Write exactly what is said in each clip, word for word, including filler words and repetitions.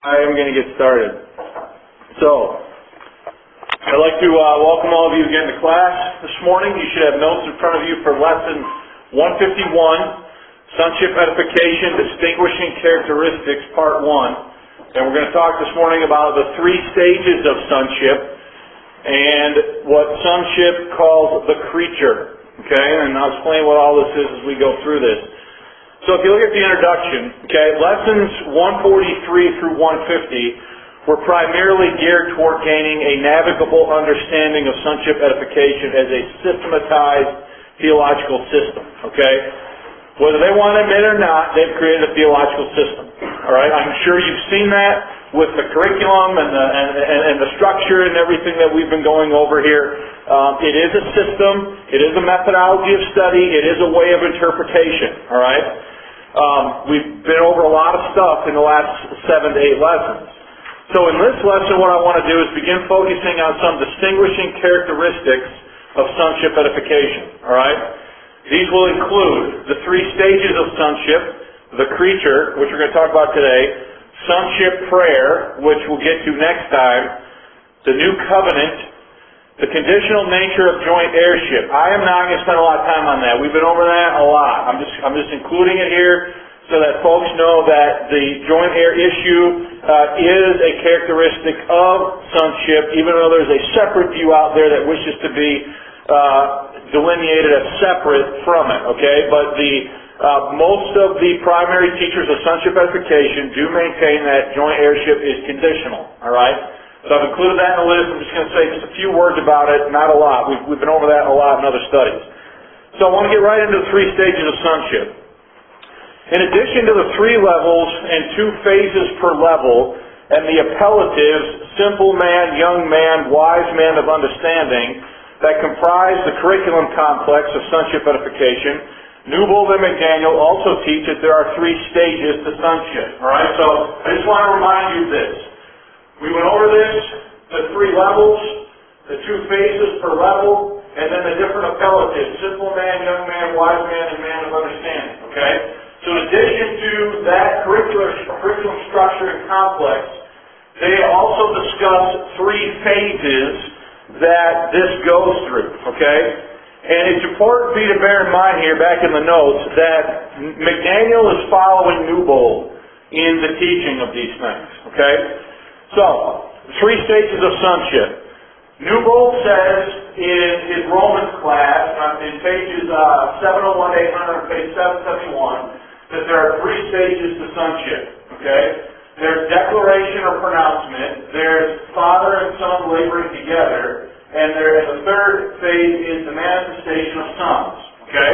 I am going to get started. So, I'd like to uh, welcome all of you again to class this morning. You should have notes in front of you for lesson one fifty-one, Sonship Edification, Distinguishing Characteristics, Part one. And we're going to talk this morning about the three stages of sonship and what sonship calls the creature. Okay, and I'll explain what all this is as we go through this. So if you look at the introduction, okay, lessons one forty-three through one fifty were primarily geared toward gaining a navigable understanding of sonship edification as a systematized theological system, okay? Whether they want to admit it or not, they've created a theological system, all right? I'm sure you've seen that with the curriculum and the, and, and, and the structure and everything that we've been going over here. Um, it is a system, it is a methodology of study, it is a way of interpretation, all right? Um, we've been over a lot of stuff in the last seven to eight lessons. So in this lesson, what I want to do is begin focusing on some distinguishing characteristics of sonship edification, all right? These will include the three stages of sonship, the creature, which we're going to talk about today, sonship prayer, which we'll get to next time, the new covenant, the conditional nature of joint heirship. I am not going to spend a lot of time on that. We've been over that a lot. I'm just I'm just including it here so that folks know that the joint heir issue uh, is a characteristic of sonship, even though there's a separate view out there that wishes to be uh, delineated as separate from it. Okay, but the uh, most of the primary teachers of sonship edification do maintain that joint heirship is conditional. All right. So I've included that in the list. I'm just going to say just a few words about it, not a lot. We've, we've been over that a lot in other studies. So I want to get right into the three stages of sonship. In addition to the three levels and two phases per level, and the appellatives, simple man, young man, wise man of understanding, that comprise the curriculum complex of sonship edification, Newbold and McDaniel also teach that there are three stages to sonship. All right, so I just want to remind you of this. We went over this, the three levels, the two phases per level, and then the different appellatives, simple man, young man, wise man, and man of understanding, okay? So in addition to that curriculum, curriculum structure and complex, they also discuss three phases that this goes through, okay? And it's important for you to bear in mind here, back in the notes, that McDaniel is following Newbold in the teaching of these things, okay? So, three stages of sonship. Newbold says in his Romans class, in pages uh, seven oh one to eight hundred and page seven seventy-one, that there are three stages to sonship. Okay? There's declaration or pronouncement, there's father and son laboring together, and there, and the third phase is the manifestation of sons. Okay?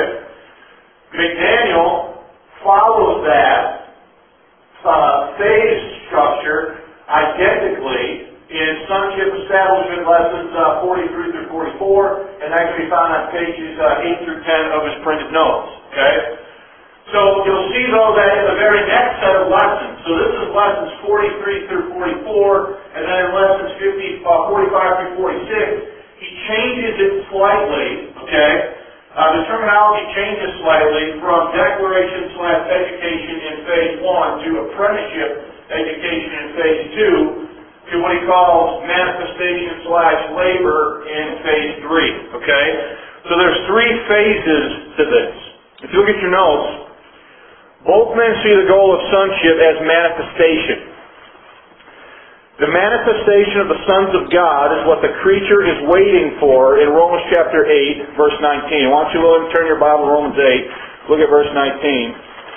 McDaniel follows that uh, phase structure identically in sonship establishment lessons uh, forty-three through forty-four, and that can be found on pages uh, eight through ten of his printed notes. Okay? So you'll see though that in the very next set of lessons, so this is lessons forty-three through forty-four, and then in lessons fifty, uh, forty-five through forty-six, he changes it slightly, okay? Uh, the terminology changes slightly from declaration slash education in phase one to apprenticeship education in phase two to what he calls manifestation slash labor in phase three, okay? So there's three phases to this. If you look at your notes, both men see the goal of sonship as manifestation. The manifestation of the sons of God is what the creature is waiting for in Romans chapter eight, verse nineteen. Why don't you go and turn your Bible to Romans eight, look at verse nineteen.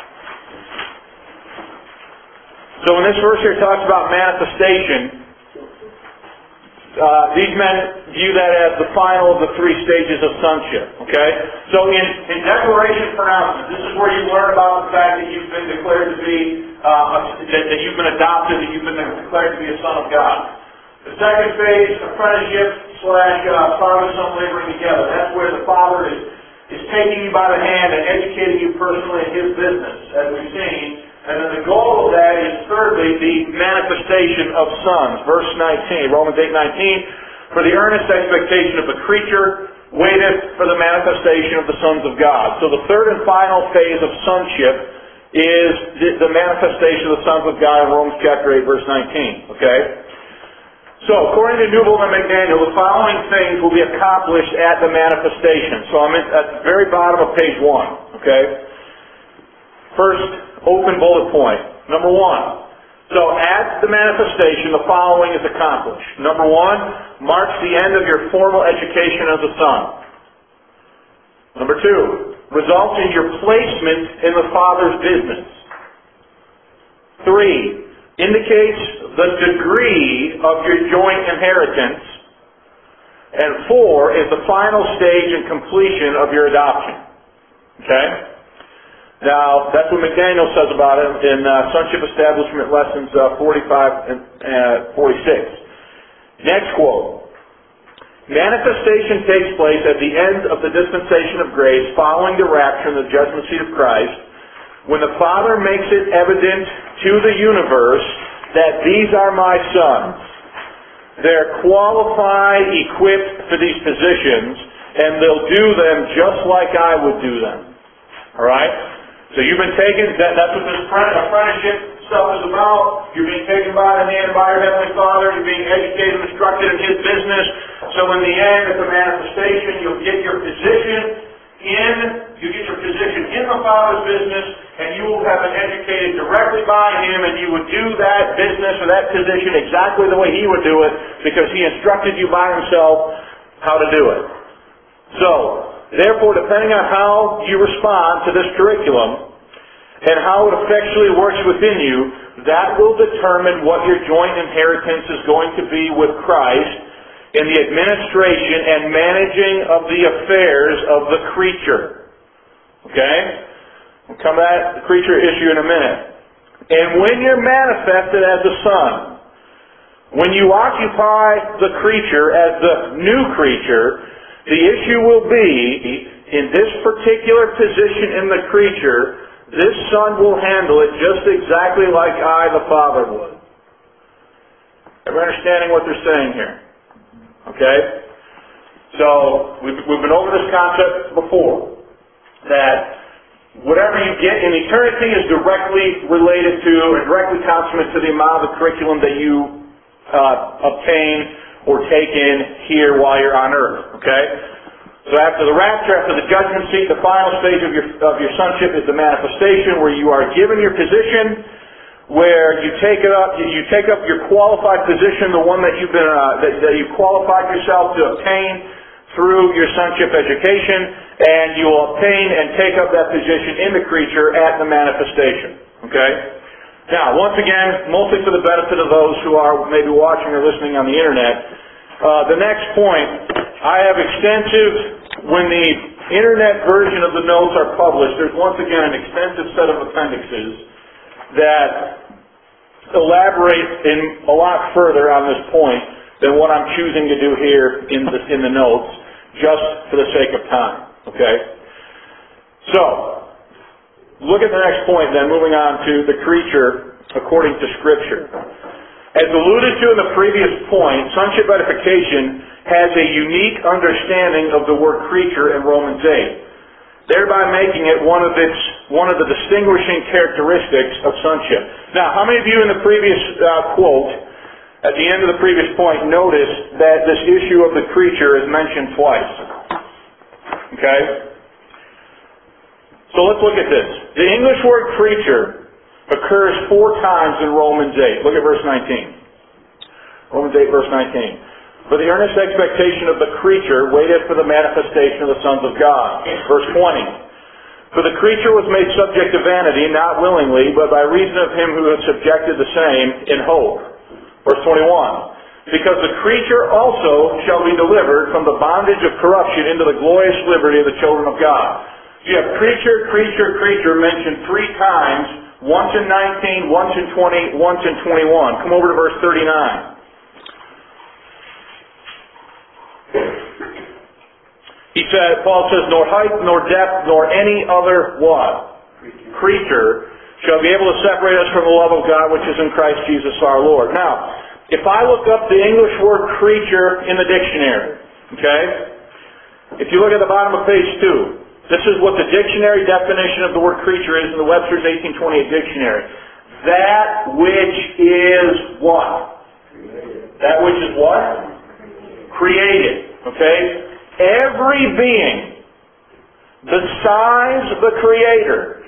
So when this verse here talks about manifestation, uh, these men view that as the final of the three stages of sonship. Okay? So in, in declaration pronouncement, this is where you learn about the fact that you've been declared to be, uh, that, that you've been adopted, that you've been declared to be a son of God. The second phase, apprenticeship slash uh, father-son laboring together. That's where the father is, is taking you by the hand and educating you personally in his business, as we've seen. And then the goal of that is, thirdly, the manifestation of sons. Verse nineteen, Romans eight nineteen, for the earnest expectation of the creature waiteth for the manifestation of the sons of God. So the third and final phase of sonship is the, the manifestation of the sons of God in Romans chapter eight, verse nineteen. Okay? So, according to Newbold and McDaniel, the following things will be accomplished at the manifestation. So I'm in, at the very bottom of page one. Okay? First, open bullet point. Number one. So at the manifestation, the following is accomplished. Number one, marks the end of your formal education as a son. Number two, results in your placement in the Father's business. Three, indicates the degree of your joint inheritance. And four is the final stage and completion of your adoption. Okay? Now, that's what McDaniel says about it in uh, Sonship Establishment Lessons uh, forty-five and uh, forty-six. Next quote. Manifestation takes place at the end of the dispensation of grace following the rapture and the judgment seat of Christ, when the Father makes it evident to the universe that these are my sons. They're qualified, equipped for these positions, and they'll do them just like I would do them. Alright? So you've been taken, that, that's what this apprenticeship stuff is about. You're being taken by the hand by your Heavenly Father. You're being educated and instructed in His business. So in the end, at the manifestation, you'll get your position in, you get your position in the Father's business, and you will have been educated directly by Him, and you would do that business or that position exactly the way He would do it, because He instructed you by Himself how to do it. So, therefore, depending on how you respond to this curriculum and how it effectually works within you, that will determine what your joint inheritance is going to be with Christ in the administration and managing of the affairs of the creature. Okay? We'll come to that creature issue in a minute. And when you're manifested as a son, when you occupy the creature as the new creature, the issue will be, in this particular position in the creature, this son will handle it just exactly like I, the Father, would. Everybody understanding what they're saying here? Okay? So, we've, we've been over this concept before, that whatever you get in eternity is directly related to, and directly consummate to the amount of the curriculum that you uh, obtain or take in here while you're on earth. Okay? So after the rapture, after the judgment seat, the final stage of your of your sonship is the manifestation, where you are given your position, where you take it up, you take up your qualified position, the one that you've been uh, that, that you qualified yourself to obtain through your sonship education, and you will obtain and take up that position in the creature at the manifestation. Okay? Now, once again, mostly for the benefit of those who are maybe watching or listening on the internet, uh, the next point, I have extensive, when the internet version of the notes are published, there's once again an extensive set of appendixes that elaborate in a lot further on this point than what I'm choosing to do here in the, in the notes, just for the sake of time. Okay? So, look at the next point then, moving on to the creature according to Scripture. As alluded to in the previous point, sonship edification has a unique understanding of the word creature in Romans eight, thereby making it one of its one of the distinguishing characteristics of sonship. Now, how many of you in the previous uh, quote, at the end of the previous point, noticed that this issue of the creature is mentioned twice? Okay? So let's look at this. The English word creature occurs four times in Romans eight. Look at verse nineteen. Romans eight, verse nineteen. For the earnest expectation of the creature waited for the manifestation of the sons of God. Verse twenty. For the creature was made subject to vanity, not willingly, but by reason of him who has subjected the same in hope. Verse twenty-one. Because the creature also shall be delivered from the bondage of corruption into the glorious liberty of the children of God. You have creature, creature, creature mentioned three times, once in nineteen, once in twenty, once in twenty-one. Come over to verse thirty-nine. He said, Paul says, nor height, nor depth, nor any other what? Creature shall be able to separate us from the love of God which is in Christ Jesus our Lord. Now, if I look up the English word creature in the dictionary, okay? If you look at the bottom of page two, This is what the dictionary definition of the word creature is in the Webster's eighteen twenty-eight dictionary. That which is what? Created. That which is what? Created. Okay? Every being besides the Creator,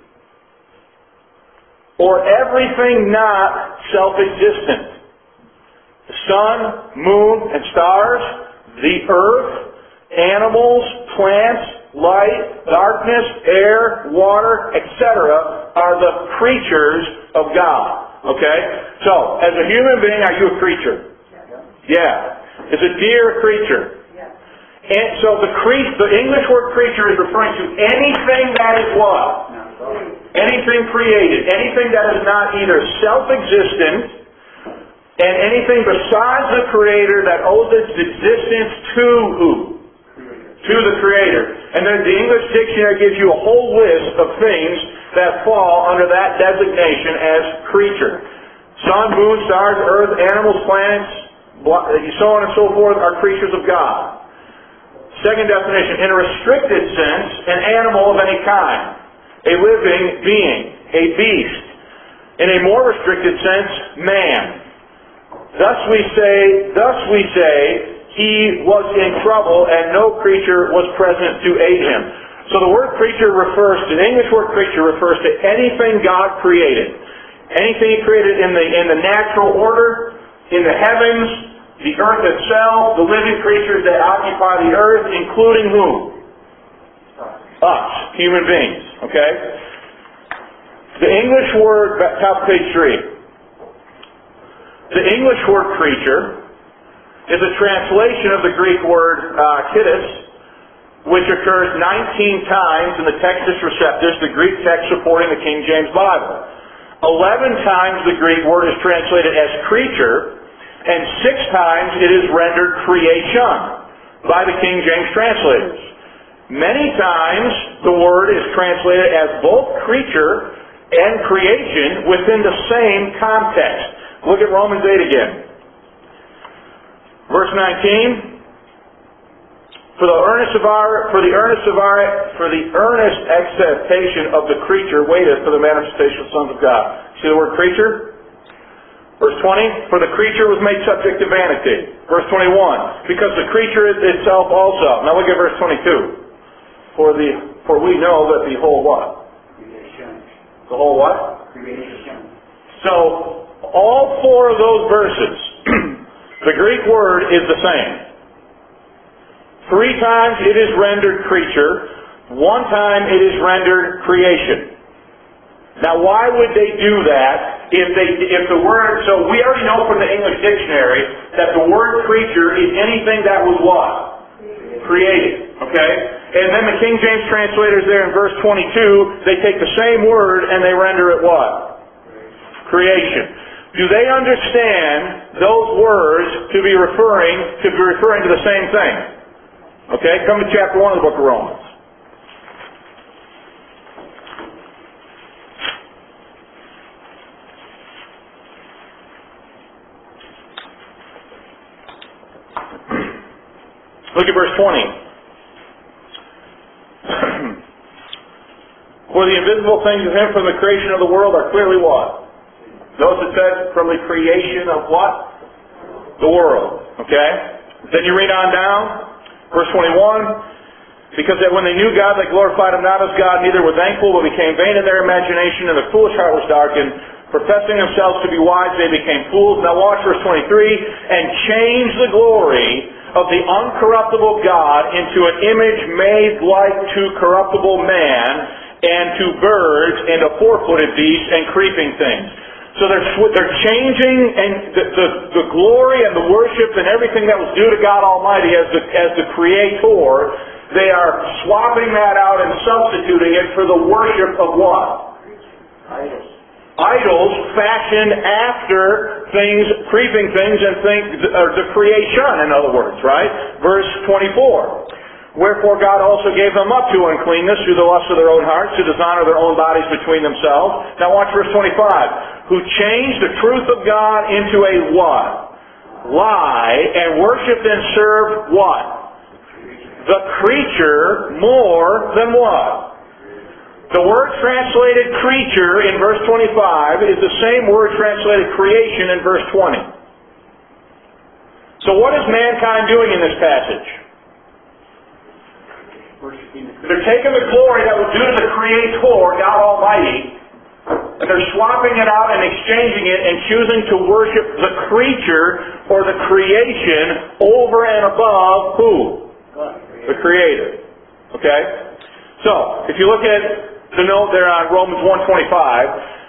or everything not self-existent, the sun, moon, and stars, the earth, animals, plants, light, darkness, air, water, et cetera, are the creatures of God. Okay? So, as a human being, are you a creature? Yeah. Is a deer a creature? And so the cre- the English word creature is referring to anything that is what? Anything created. Anything that is not either self-existent, and anything besides the Creator that owes its existence to who? To the Creator. And then the English dictionary gives you a whole list of things that fall under that designation as creature. Sun, moon, stars, earth, animals, plants, so on and so forth are creatures of God. Second definition, in a restricted sense, an animal of any kind. A living being. A beast. In a more restricted sense, man. Thus we say, thus we say, he was in trouble and no creature was present to aid him. So the word creature refers to, the English word creature refers to anything God created. Anything He created in the, in the natural order, in the heavens, the earth itself, the living creatures that occupy the earth, including whom? Us, human beings. Okay? The English word, top of page three. The English word creature is a translation of the Greek word uh, kiddos, which occurs nineteen times in the Textus Receptus, the Greek text supporting the King James Bible. Eleven times the Greek word is translated as creature, and six times it is rendered creation by the King James translators. Many times the word is translated as both creature and creation within the same context. Look at Romans eight again. Verse nineteen. For the earnest of our for the earnest of our for the earnest expectation of the creature waiteth for the manifestation of the sons of God. See the word creature? Verse twenty, for the creature was made subject to vanity. Verse twenty-one, because the creature is itself also. Now look at verse twenty-two. For the for we know that the whole what? Creation. The whole what? Creation. So all four of those verses, the Greek word is the same. Three times it is rendered creature. One time it is rendered creation. Now, why would they do that if they if the word? So we already know from the English dictionary that the word creature is anything that was what? Created. Okay? And then the King James translators there in verse twenty-two, they take the same word and they render it what? Creation. Do they understand those words to be referring to be referring to the same thing? Okay, come to chapter one of the book of Romans. Look at verse twenty. For the invisible things of Him from the creation of the world are clearly what? Notice it says from the creation of what? The world. Okay? Then you read on down, verse twenty-one. Because that when they knew God, they glorified Him not as God, neither were thankful, but became vain in their imagination, and their foolish heart was darkened. Professing themselves to be wise, they became fools. Now watch verse twenty-three. And changed the glory of the uncorruptible God into an image made like to corruptible man, and to birds, and to four-footed beasts, and creeping things. So they're, they're changing and the, the, the glory and the worship and everything that was due to God Almighty as the, as the Creator, they are swapping that out and substituting it for the worship of what? Idols. Idols fashioned after things, creeping things, and think, or the creation, in other words, right? Verse twenty-four. Wherefore God also gave them up to uncleanness through the lust of their own hearts, to dishonor their own bodies between themselves. Now watch verse twenty-five. Who changed the truth of God into a what? Lie, and worshipped and served what? the creature more than what? The word translated creature in verse twenty-five is the same word translated creation in verse twenty. So what is mankind doing in this passage? They're taking the glory that was due to the Creator, God Almighty, and they're swapping it out and exchanging it and choosing to worship the creature or the creation over and above who? The Creator. Okay? So, if you look at the note there on Romans one twenty-five,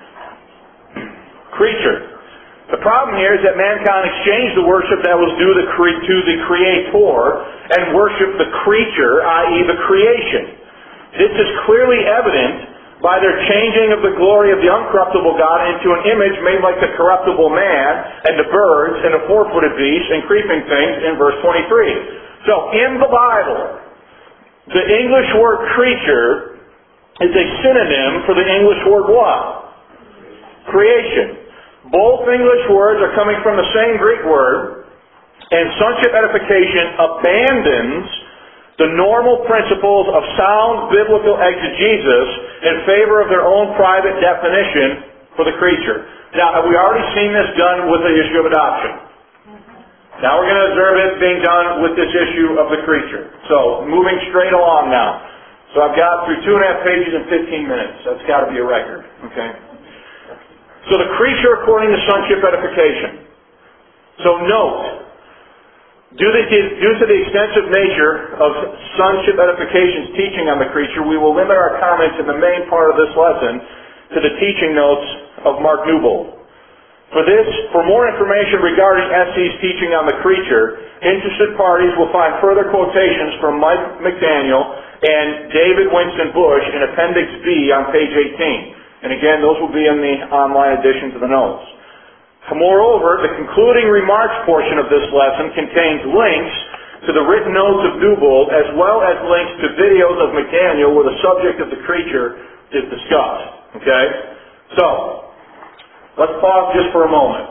creature. The problem here is that mankind exchanged the worship that was due to the Creator and worshiped the creature, that is the creation. This is clearly evident by their changing of the glory of the uncorruptible God into an image made like the corruptible man and the birds and the four-footed beasts and creeping things in verse twenty-three. So, in the Bible, the English word creature is a synonym for the English word what? Creation. Both English words are coming from the same Greek word, and sonship edification abandons the normal principles of sound biblical exegesis in favor of their own private definition for the creature. Now, have we already seen this done with the issue of adoption? Now we're going to observe it being done with this issue of the creature. So, moving straight along now. So I've got through two and a half pages in fifteen minutes. That's got to be a record. Okay? So the creature according to sonship edification. So note, due to, due to the extensive nature of sonship edification's teaching on the creature, we will limit our comments in the main part of this lesson to the teaching notes of Mark Newbold. For this, for more information regarding S E's teaching on the creature, interested parties will find further quotations from Mike McDaniel and David Winston Bush in Appendix B on page eighteen. And again, those will be in the online editions of the notes. Moreover, the concluding remarks portion of this lesson contains links to the written notes of Newbold as well as links to videos of McDaniel where the subject of the creature is discussed. Okay? So, let's pause just for a moment.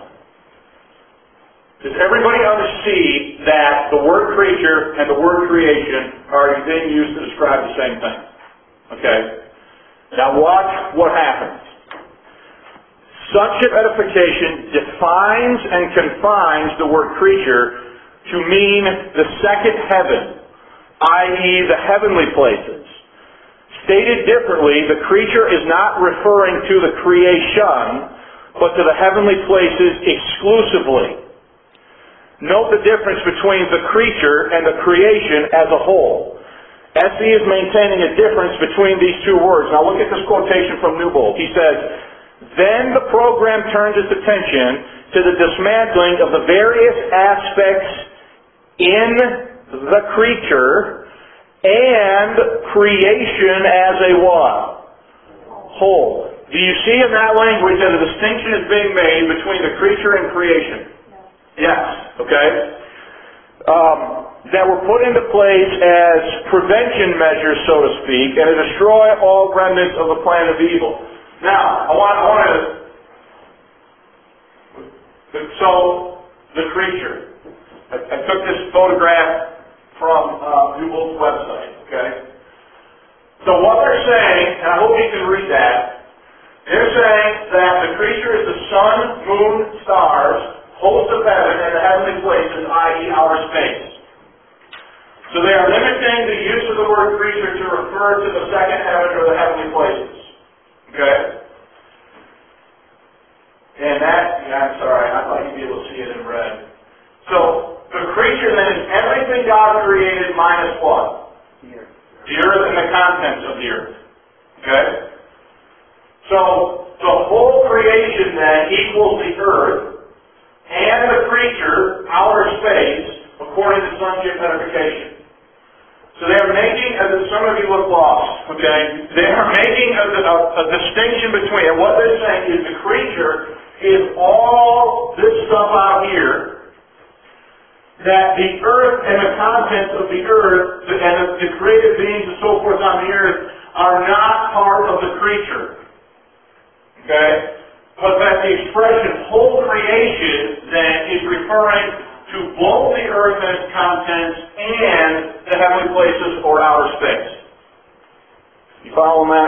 Does everybody understand that the word creature and the word creation are being used to describe the same thing? Okay? Now watch what happens. Sonship edification defines and confines the word creature to mean the second heaven, that is the heavenly places. Stated differently, the creature is not referring to the creation, but to the heavenly places exclusively. Note the difference between the creature and the creation as a whole. S E is maintaining a difference between these two words. Now look at this quotation from Newbold. He says, then the program turns its attention to the dismantling of the various aspects in the creature and creation as a what? Whole. Do you see in that language that a distinction is being made between the creature and creation? Yes. Okay? Um, that were put into place as prevention measures, so to speak, and to destroy all remnants of the plan of evil. Now, I want, I want to... So, the creature. I, I took this photograph from uh, Newbold's website, okay? So what they're saying, and I hope you can read that, they're saying that the creature is the sun, moon, stars, host of heaven, and the heavenly places, that is outer space. So they are limiting the use of the word creature to refer to the second heaven or the heavenly places. Okay? And that, yeah, I'm sorry, I thought you'd be able to see it in red. So, the creature then is everything God created minus what? The earth. The earth and the contents of the earth. Okay? So, the whole creation then equals the earth and the creature, outer space, according to sonship edification. So they are making, as some of you look lost, okay, they are making a, a, a distinction between, and what they're saying is the creature is all this stuff out here, that the earth and the contents of the earth, and the, the created beings and so forth on the earth, are not part of the creature. Okay? But that the expression whole creation, then, is referring to both the earth and its contents and the heavenly places or outer space. You following that?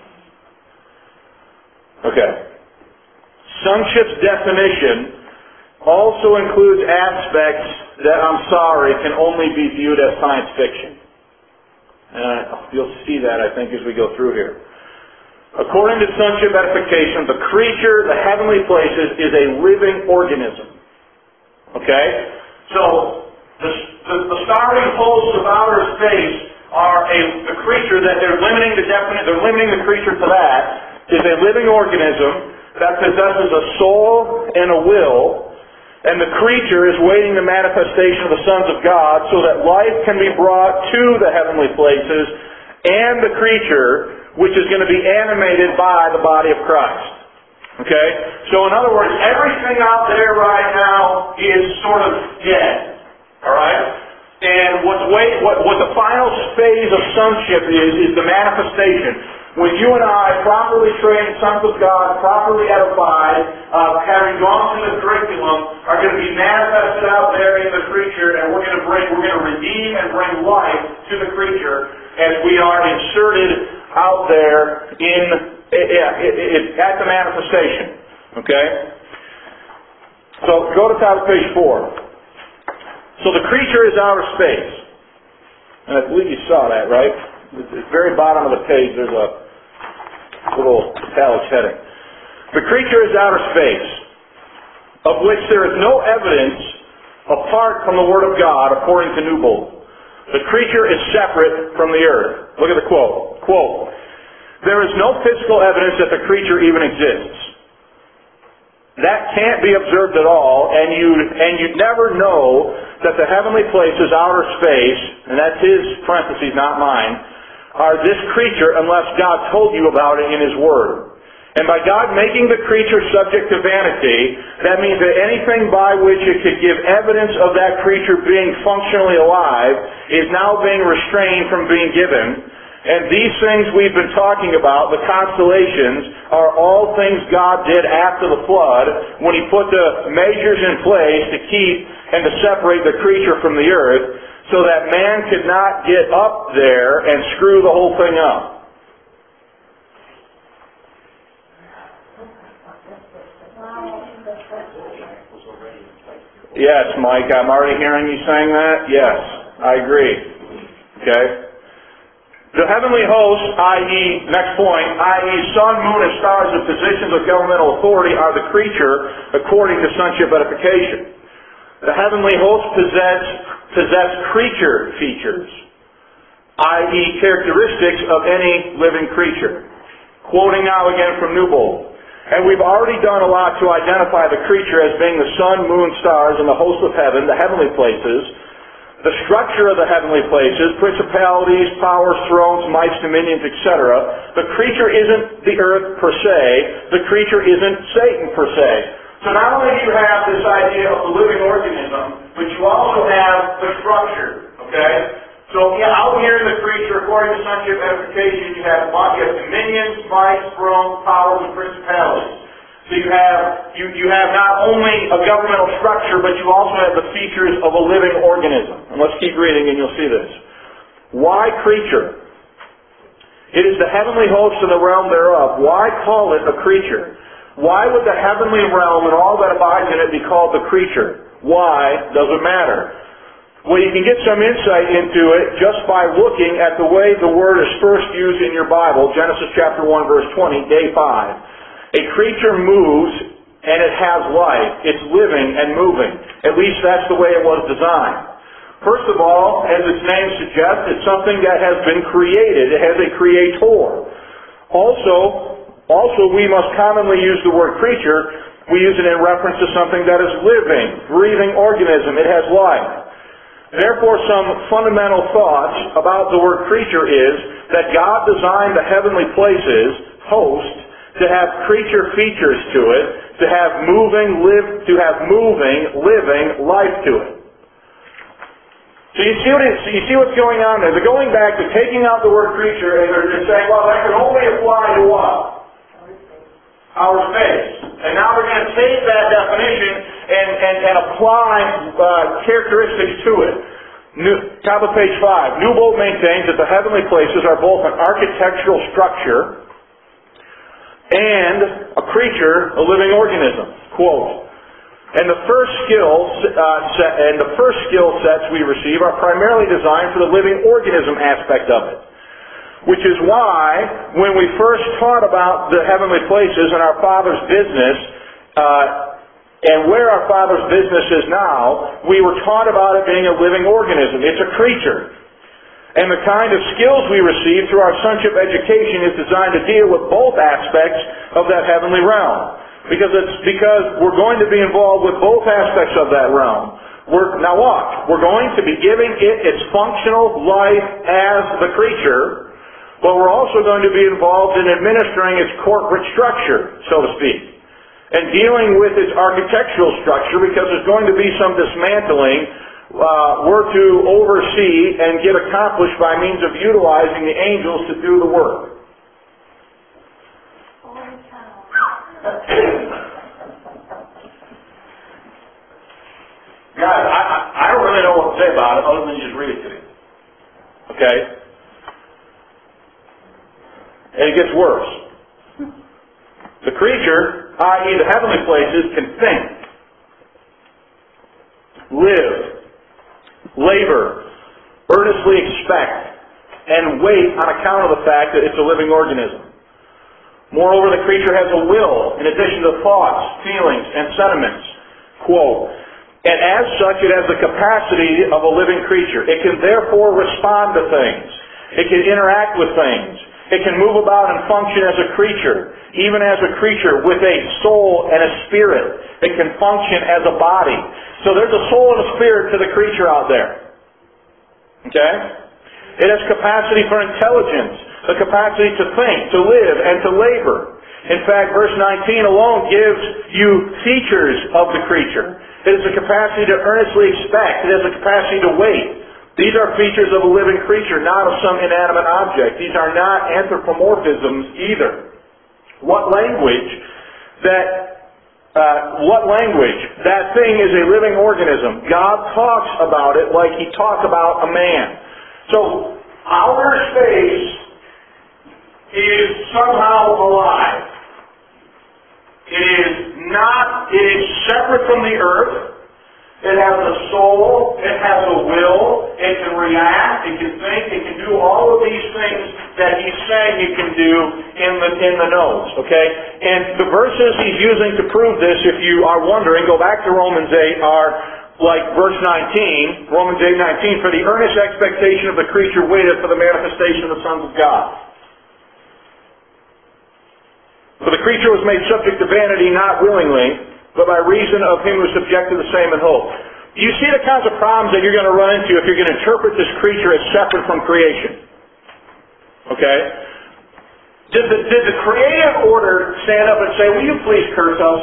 Okay. Sonship's definition also includes aspects that, I'm sorry, can only be viewed as science fiction. And you'll see that, I think, as we go through here. According to sonship edification, the creature, the heavenly places, is a living organism. Okay? So, the, the, the starry hosts of outer space are a the creature that they're limiting the definite, they're limiting the creature to that, is a living organism that possesses a soul and a will, and the creature is waiting the manifestation of the sons of God so that life can be brought to the heavenly places and the creature, which is going to be animated by the body of Christ. Okay? So in other words, everything out there right now is sort of dead. Alright? And what's wait, what, what the final phase of sonship is, is the manifestation. When you and I, properly trained sons of God, properly edified, uh, having gone through the curriculum, are going to be manifested out there in the creature, and we're going to bring, we're going to redeem and bring life to the creature as we are inserted out there in yeah, it, it, at the manifestation. Okay? So go to top of page four. So the creature is outer space. And I believe you saw that, right? At the very bottom of the page, there's a little italic heading. The creature is outer space, of which there is no evidence apart from the Word of God, according to Newbold. The creature is separate from the earth. Look at the quote. Quote, there is no physical evidence that the creature even exists. That can't be observed at all, and you'd, and you'd never know that the heavenly places, outer space, and that's his parentheses, not mine, are this creature unless God told you about it in His Word. And by God making the creature subject to vanity, that means that anything by which it could give evidence of that creature being functionally alive is now being restrained from being given. And these things we've been talking about, the constellations, are all things God did after the flood when He put the measures in place to keep and to separate the creature from the earth so that man could not get up there and screw the whole thing up. Yes, Mike, I'm already hearing you saying that. Yes, I agree. Okay? The heavenly hosts, that is, next point, that is, sun, moon, and stars in positions of governmental authority are the creature according to sonship edification. The heavenly hosts possess, possess creature features, that is, characteristics of any living creature. Quoting now again from Newbold. And we've already done a lot to identify the creature as being the sun, moon, stars, and the hosts of heaven, the heavenly places, the structure of the heavenly places, principalities, powers, thrones, mights, dominions, et cetera. The creature isn't the earth per se. The creature isn't Satan per se. So not only do you have this idea of the living organism, but you also have the structure. Okay? So yeah, out here in the creature, according to sonship edification, you have, you have dominions, mights, thrones, powers, and principalities. So you have you, you have not only a governmental structure, but you also have the features of a living organism. And let's keep reading and you'll see this. Why creature? It is the heavenly host and the realm thereof. Why call it a creature? Why would the heavenly realm and all that abides in it be called the creature? Why does it matter? Well, you can get some insight into it just by looking at the way the word is first used in your Bible, Genesis chapter one, verse twenty, day five. A creature moves and it has life. It's living and moving. At least that's the way it was designed. First of all, as its name suggests, it's something that has been created. It has a creator. Also, also we must commonly use the word creature. We use it in reference to something that is living, breathing organism. It has life. Therefore, some fundamental thoughts about the word creature is that God designed the heavenly places, hosts, to have creature features to it, to have moving, live, to have moving, living life to it. So you see what it, so you see what's going on there. They're going back to taking out the word creature, and they're just saying, well, that can only apply to what? Our space. And now we're going to take that definition and, and, and apply uh, characteristics to it. New, top of page five. Newbold maintains that the heavenly places are both an architectural structure and a creature, a living organism. Quote, and the first skills uh, set, and the first skill sets we receive are primarily designed for the living organism aspect of it. Which is why, when we first taught about the heavenly places and our Father's business, uh, and where our Father's business is now, we were taught about it being a living organism. It's a creature. And the kind of skills we receive through our sonship education is designed to deal with both aspects of that heavenly realm. Because it's because we're going to be involved with both aspects of that realm. We're, now watch, we're going to be giving it its functional life as the creature, but we're also going to be involved in administering its corporate structure, so to speak, and dealing with its architectural structure, because there's going to be some dismantling uh, we're to oversee and get accomplished by means of utilizing the angels to do the work. Guys, I, I, I don't really know what to say about it other than just read it to you. Okay? And it gets worse. The creature, that is the heavenly places, can think, live, labor, earnestly expect, and wait on account of the fact that it's a living organism. Moreover, the creature has a will in addition to thoughts, feelings, and sentiments. Quote, and as such, it has the capacity of a living creature. It can therefore respond to things. It can interact with things. It can move about and function as a creature, even as a creature with a soul and a spirit. It can function as a body. So there's a soul and a spirit to the creature out there. Okay? It has capacity for intelligence, the capacity to think, to live, and to labor. In fact, verse nineteen alone gives you features of the creature. It has the capacity to earnestly expect. It has the capacity to wait. These are features of a living creature, not of some inanimate object. These are not anthropomorphisms either. What language that uh, what language? That thing is a living organism. God talks about it like He talked about a man. So outer space is somehow alive. It is not, it is separate from the earth. It has a soul, it has a will, it can react, it can think, it can do all of these things that He's saying it can do in the in the nose, okay? And the verses He's using to prove this, if you are wondering, go back to Romans eight, are like verse nineteen, Romans eight nineteen, for the earnest expectation of the creature waiteth for the manifestation of the sons of God. For the creature was made subject to vanity, not willingly, but by reason of Him who is subject to the same in hope. You see the kinds of problems that you're going to run into if you're going to interpret this creature as separate from creation. Okay? Did the, did the creative order stand up and say, will you please curse us?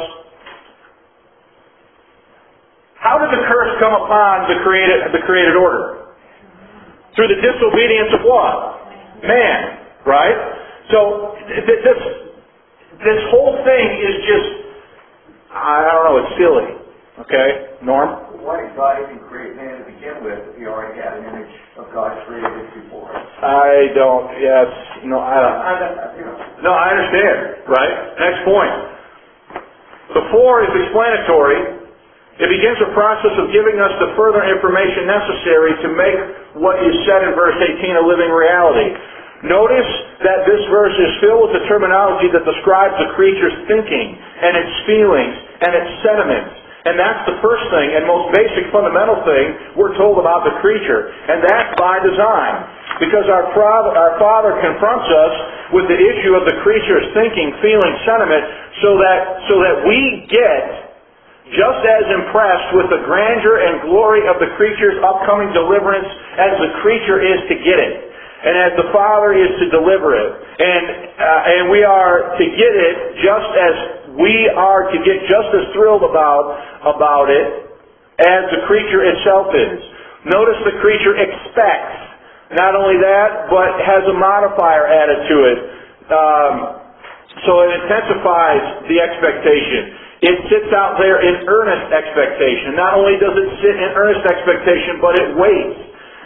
How did the curse come upon the created, the created order? Through the disobedience of what? Man. Right? So, this, this whole thing is just, I don't know, it's silly. Okay? Norm? Why did God even create man to begin with if He already had an image of God created before? I don't, yes, no, I don't. No, I understand, right? Next point. The four is explanatory. It begins a process of giving us the further information necessary to make what is said in verse eighteen a living reality. Notice that this verse is filled with the terminology that describes the creature's thinking and its feelings and its sentiments. And that's the first thing and most basic fundamental thing we're told about the creature. And that's by design. Because our Father, our Father confronts us with the issue of the creature's thinking, feeling, sentiment, so that, so that we get just as impressed with the grandeur and glory of the creature's upcoming deliverance as the creature is to get it. And as the Father is to deliver it. And uh, and we are to get it just as we are to get just as thrilled about, about it as the creature itself is. Notice the creature expects. Not only that, but has a modifier added to it. Um, so it intensifies the expectation. It sits out there in earnest expectation. Not only does it sit in earnest expectation, but it waits.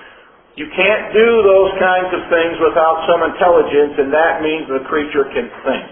You can't do those kinds of things without some intelligence, and that means the creature can think.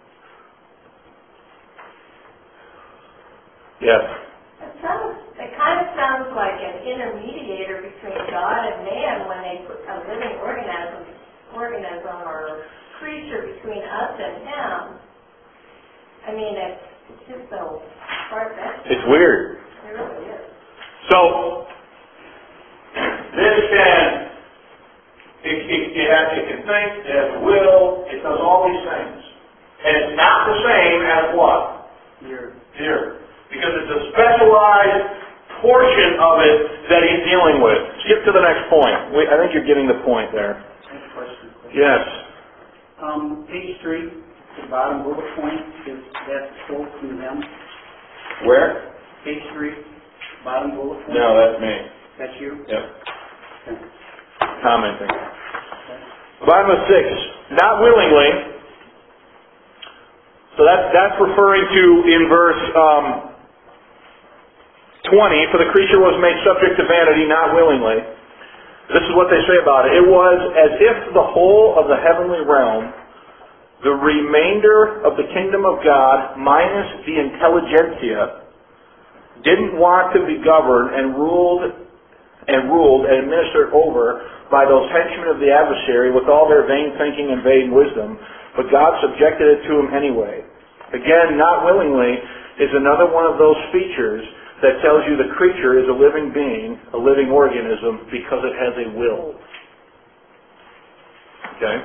Yes? It sounds, it kind of sounds like an intermediator between God and man when they put a living organism, organism or creature between us and Him. I mean, it's, it's just so far-fetched. It's weird. It really is. So, this can, it, it, it, has, it can think, it has a will, it does all these things. And it's not the same as what? Here. Here. Because it's a specialized portion of it that he's dealing with. Skip to the next point. We, I think you're getting the point there. Next question. Yes. Um, page three, the bottom bullet point, is that quote from them? Where? Page three, bottom bullet point. No, that's me. That's you? Yep. Okay. Commenting. Bottom of six. Not willingly. So that's, that's referring to in verse um, twenty, for the creature was made subject to vanity, not willingly. This is what they say about it. It was as if the whole of the heavenly realm, the remainder of the kingdom of God, minus the intelligentsia, didn't want to be governed and ruled and ruled and administered over by those henchmen of the adversary with all their vain thinking and vain wisdom, but God subjected it to him anyway. Again, not willingly is another one of those features that tells you the creature is a living being, a living organism, because it has a will. Okay?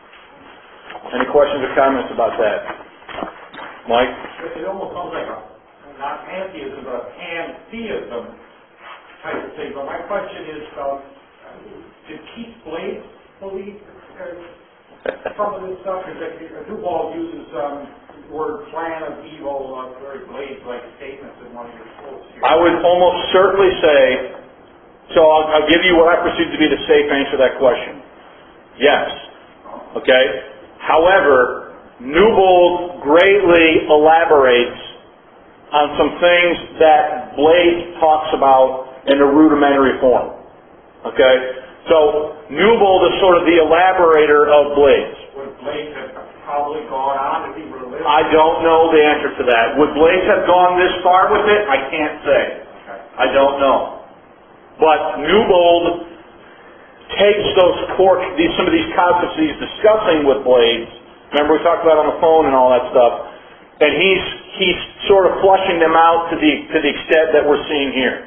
Any questions or comments about that? Mike? It almost sounds like a, not pantheism, but a pantheism type of thing. But my question is, um, did Keith Blades believe uh, some of this stuff? Because Newbold uses um, the word plan of evil, uh, very Blades-like statements in one of your quotes here. I would almost certainly say, so I'll, I'll give you what I perceive to be the safe answer to that question. Yes. Okay? However, Newbold greatly elaborates on some things that Blades talks about in a rudimentary form. Okay? So, Newbold is sort of the elaborator of Blades. Would Blades have probably gone on if he were living? I don't know the answer to that. Would Blades have gone this far with it? I can't say. Okay. I don't know. But Newbold takes those core, these, some of these concepts he's discussing with Blades, remember we talked about on the phone and all that stuff, and he's he's sort of flushing them out to the to the extent that we're seeing here.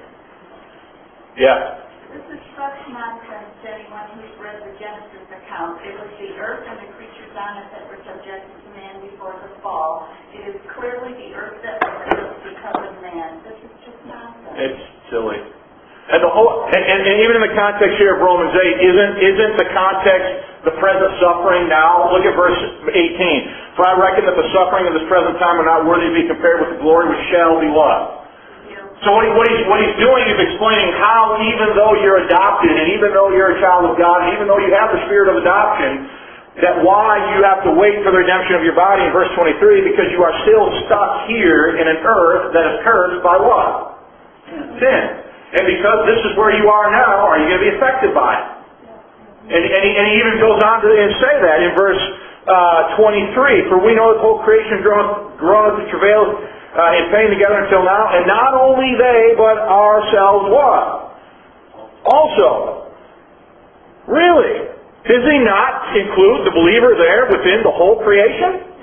Yeah. This is such nonsense to anyone who's read the Genesis account. It was the earth and the creatures on it that were subjected to man before the fall. It is clearly the earth that was built because of man. This is just nonsense. It's silly. And the whole, and, and, and even in the context here of Romans eight, isn't isn't the context the present suffering now? Look at verse eighteen. For I reckon that the suffering of this present time are not worthy to be compared with the glory which shall be what? So what, he, what, he's, what he's doing is explaining how even though you're adopted, and even though you're a child of God, and even though you have the spirit of adoption, that why you have to wait for the redemption of your body in verse twenty-three, because you are still stuck here in an earth that is cursed by what? Sin. And because this is where you are now, are you going to be affected by it? And, and, he, and he even goes on to say that in verse uh, twenty-three. For we know the whole creation groaneth, groaneth and travaileth uh, in pain together until now, and not only they, but ourselves what? Also. Really? Does he not include the believer there within the whole creation?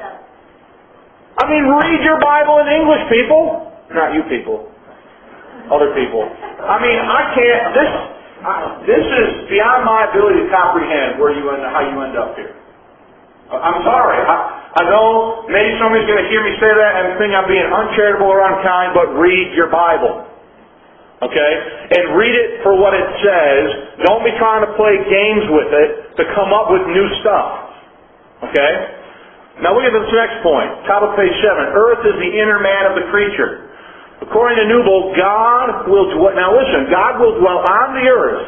I mean, read your Bible in English, people. Not you people. Other people. I mean, I can't, this I, this is beyond my ability to comprehend where you end, how you end up here. I'm sorry. I, I know maybe somebody's going to hear me say that and think I'm being uncharitable or unkind, but read your Bible. Okay? And read it for what it says. Don't be trying to play games with it to come up with new stuff. Okay? Now look at this next point. Top of page seven. Earth is the inner man of the creature. According to Newbold, God will dwell, now listen, God will dwell on the earth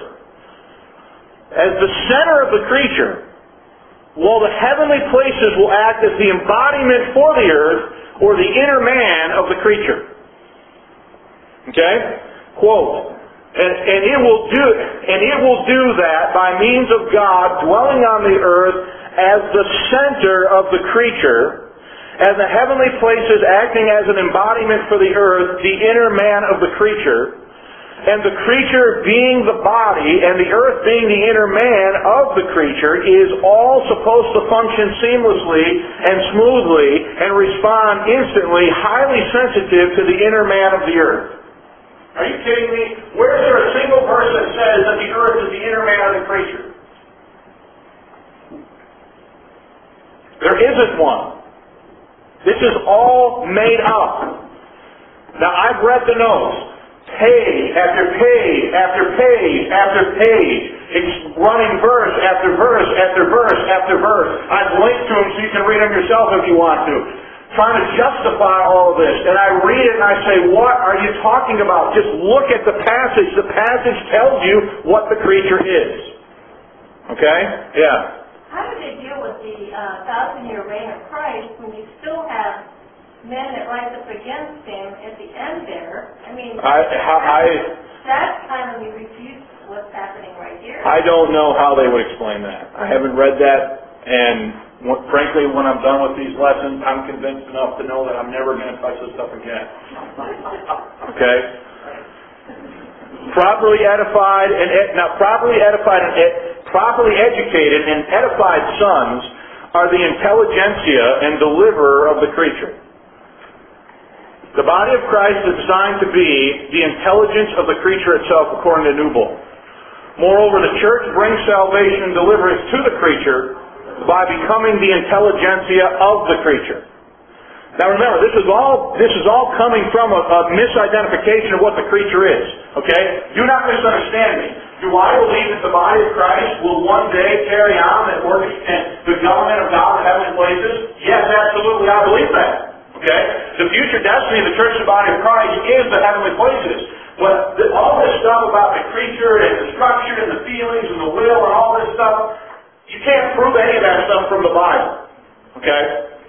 as the center of the creature, while the heavenly places will act as the embodiment for the earth, or the inner man of the creature. Okay? Quote, And, and it will do and it will do that by means of God dwelling on the earth as the center of the creature, as the heavenly places acting as an embodiment for the earth, the inner man of the creature, and the creature being the body and the earth being the inner man of the creature, is all supposed to function seamlessly and smoothly and respond instantly, highly sensitive to the inner man of the earth. Are you kidding me? Where is there a single verse that says that the earth is the inner man of the creature? There isn't one. This is all made up. Now, I've read the notes. Page after page after page after page. It's running verse after verse after verse after verse. I've linked to them so you can read them yourself if you want to. Trying to justify all of this. And I read it and I say, what are you talking about? Just look at the passage. The passage tells you what the creature is. Okay? Yeah. How do they deal with the uh, thousand-year reign of Christ when you still have men that rise up against him at the end there? I mean, I, I, that kind of refutes what's happening right here. I don't know how they would explain that. I haven't read that, and what, frankly, when I'm done with these lessons, I'm convinced enough to know that I'm never going to touch this stuff again. Okay? Properly edified and ed, now properly edified and ed, properly educated and edified sons are the intelligentsia and deliverer of the creature. The body of Christ is designed to be the intelligence of the creature itself, according to Newbold. Moreover, the church brings salvation and deliverance to the creature by becoming the intelligentsia of the creature. Now remember, this is all this is all coming from a, a misidentification of what the creature is. Okay? Do not misunderstand me. Do I believe that the body of Christ will one day carry on and work in the government of God in heavenly places? Yes, absolutely, I believe that. Okay? The future destiny of the church and body of Christ is the heavenly places. But the, all this stuff about the creature and the structure and the feelings and the will and all this stuff, you can't prove any of that stuff from the Bible. Okay?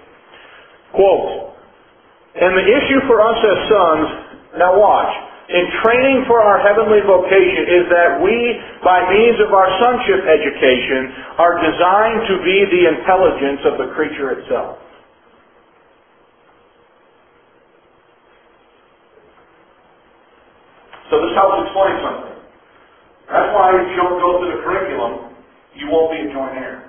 Quote, and the issue for us as sons, now watch, in training for our heavenly vocation is that we, by means of our sonship education, are designed to be the intelligence of the creature itself. So this helps explain something. That's why if you don't go through the curriculum, you won't be a joint heir.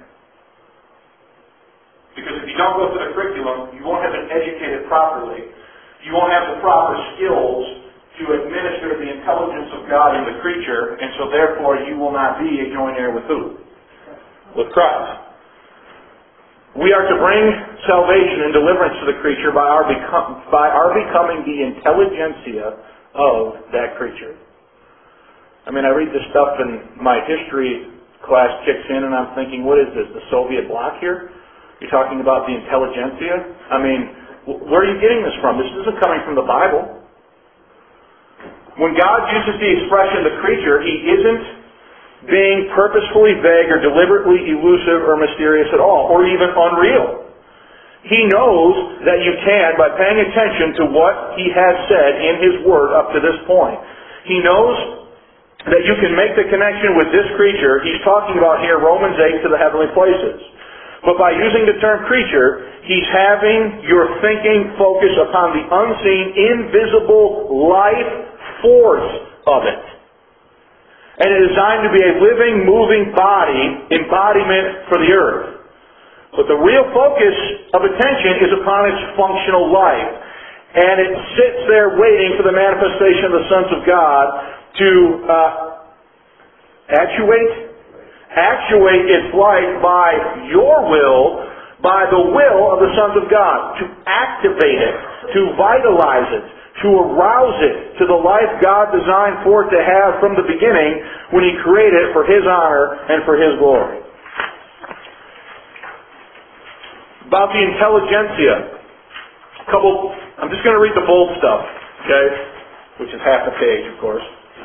Because if you don't go through the curriculum, you won't have been educated properly. You won't have the proper skills to administer the intelligence of God in the creature, and so therefore you will not be a joint heir with who? With Christ. We are to bring salvation and deliverance to the creature by our, become, by our becoming the intelligentsia of that creature. I mean, I read this stuff and my history class kicks in and I'm thinking, what is this, the Soviet bloc here? You're talking about the intelligentsia? I mean, where are you getting this from? This isn't coming from the Bible. When God uses the expression the creature, He isn't being purposefully vague or deliberately elusive or mysterious at all, or even unreal. He knows that you can by paying attention to what He has said in His Word up to this point. He knows that you can make the connection with this creature He's talking about here, Romans eight, to the heavenly places. But by using the term creature, He's having your thinking focus upon the unseen, invisible life force of it. And it is designed to be a living, moving body, embodiment for the earth. But the real focus of attention is upon its functional life. And it sits there waiting for the manifestation of the sons of God to uh, actuate actuate its life by your will, by the will of the sons of God, to activate it, to vitalize it, to arouse it to the life God designed for it to have from the beginning when He created it for His honor and for His glory. About the intelligentsia, a couple, I'm just going to read the bold stuff, okay, which is half a page, of course.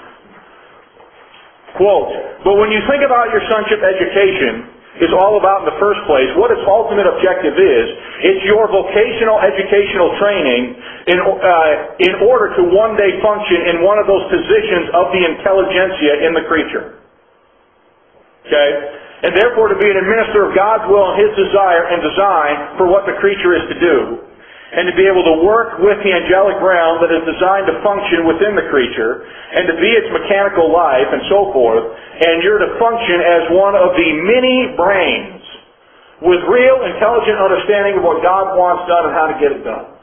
Quote, but when you think about your sonship education, is all about in the first place, what its ultimate objective is, it's your vocational educational training in, uh, in order to one day function in one of those positions of the intelligentsia in the creature. Okay? And therefore to be an administrator of God's will and His desire and design for what the creature is to do. And to be able to work with the angelic realm that is designed to function within the creature, and to be its mechanical life, and so forth. And you're to function as one of the many brains, with real intelligent understanding of what God wants done and how to get it done.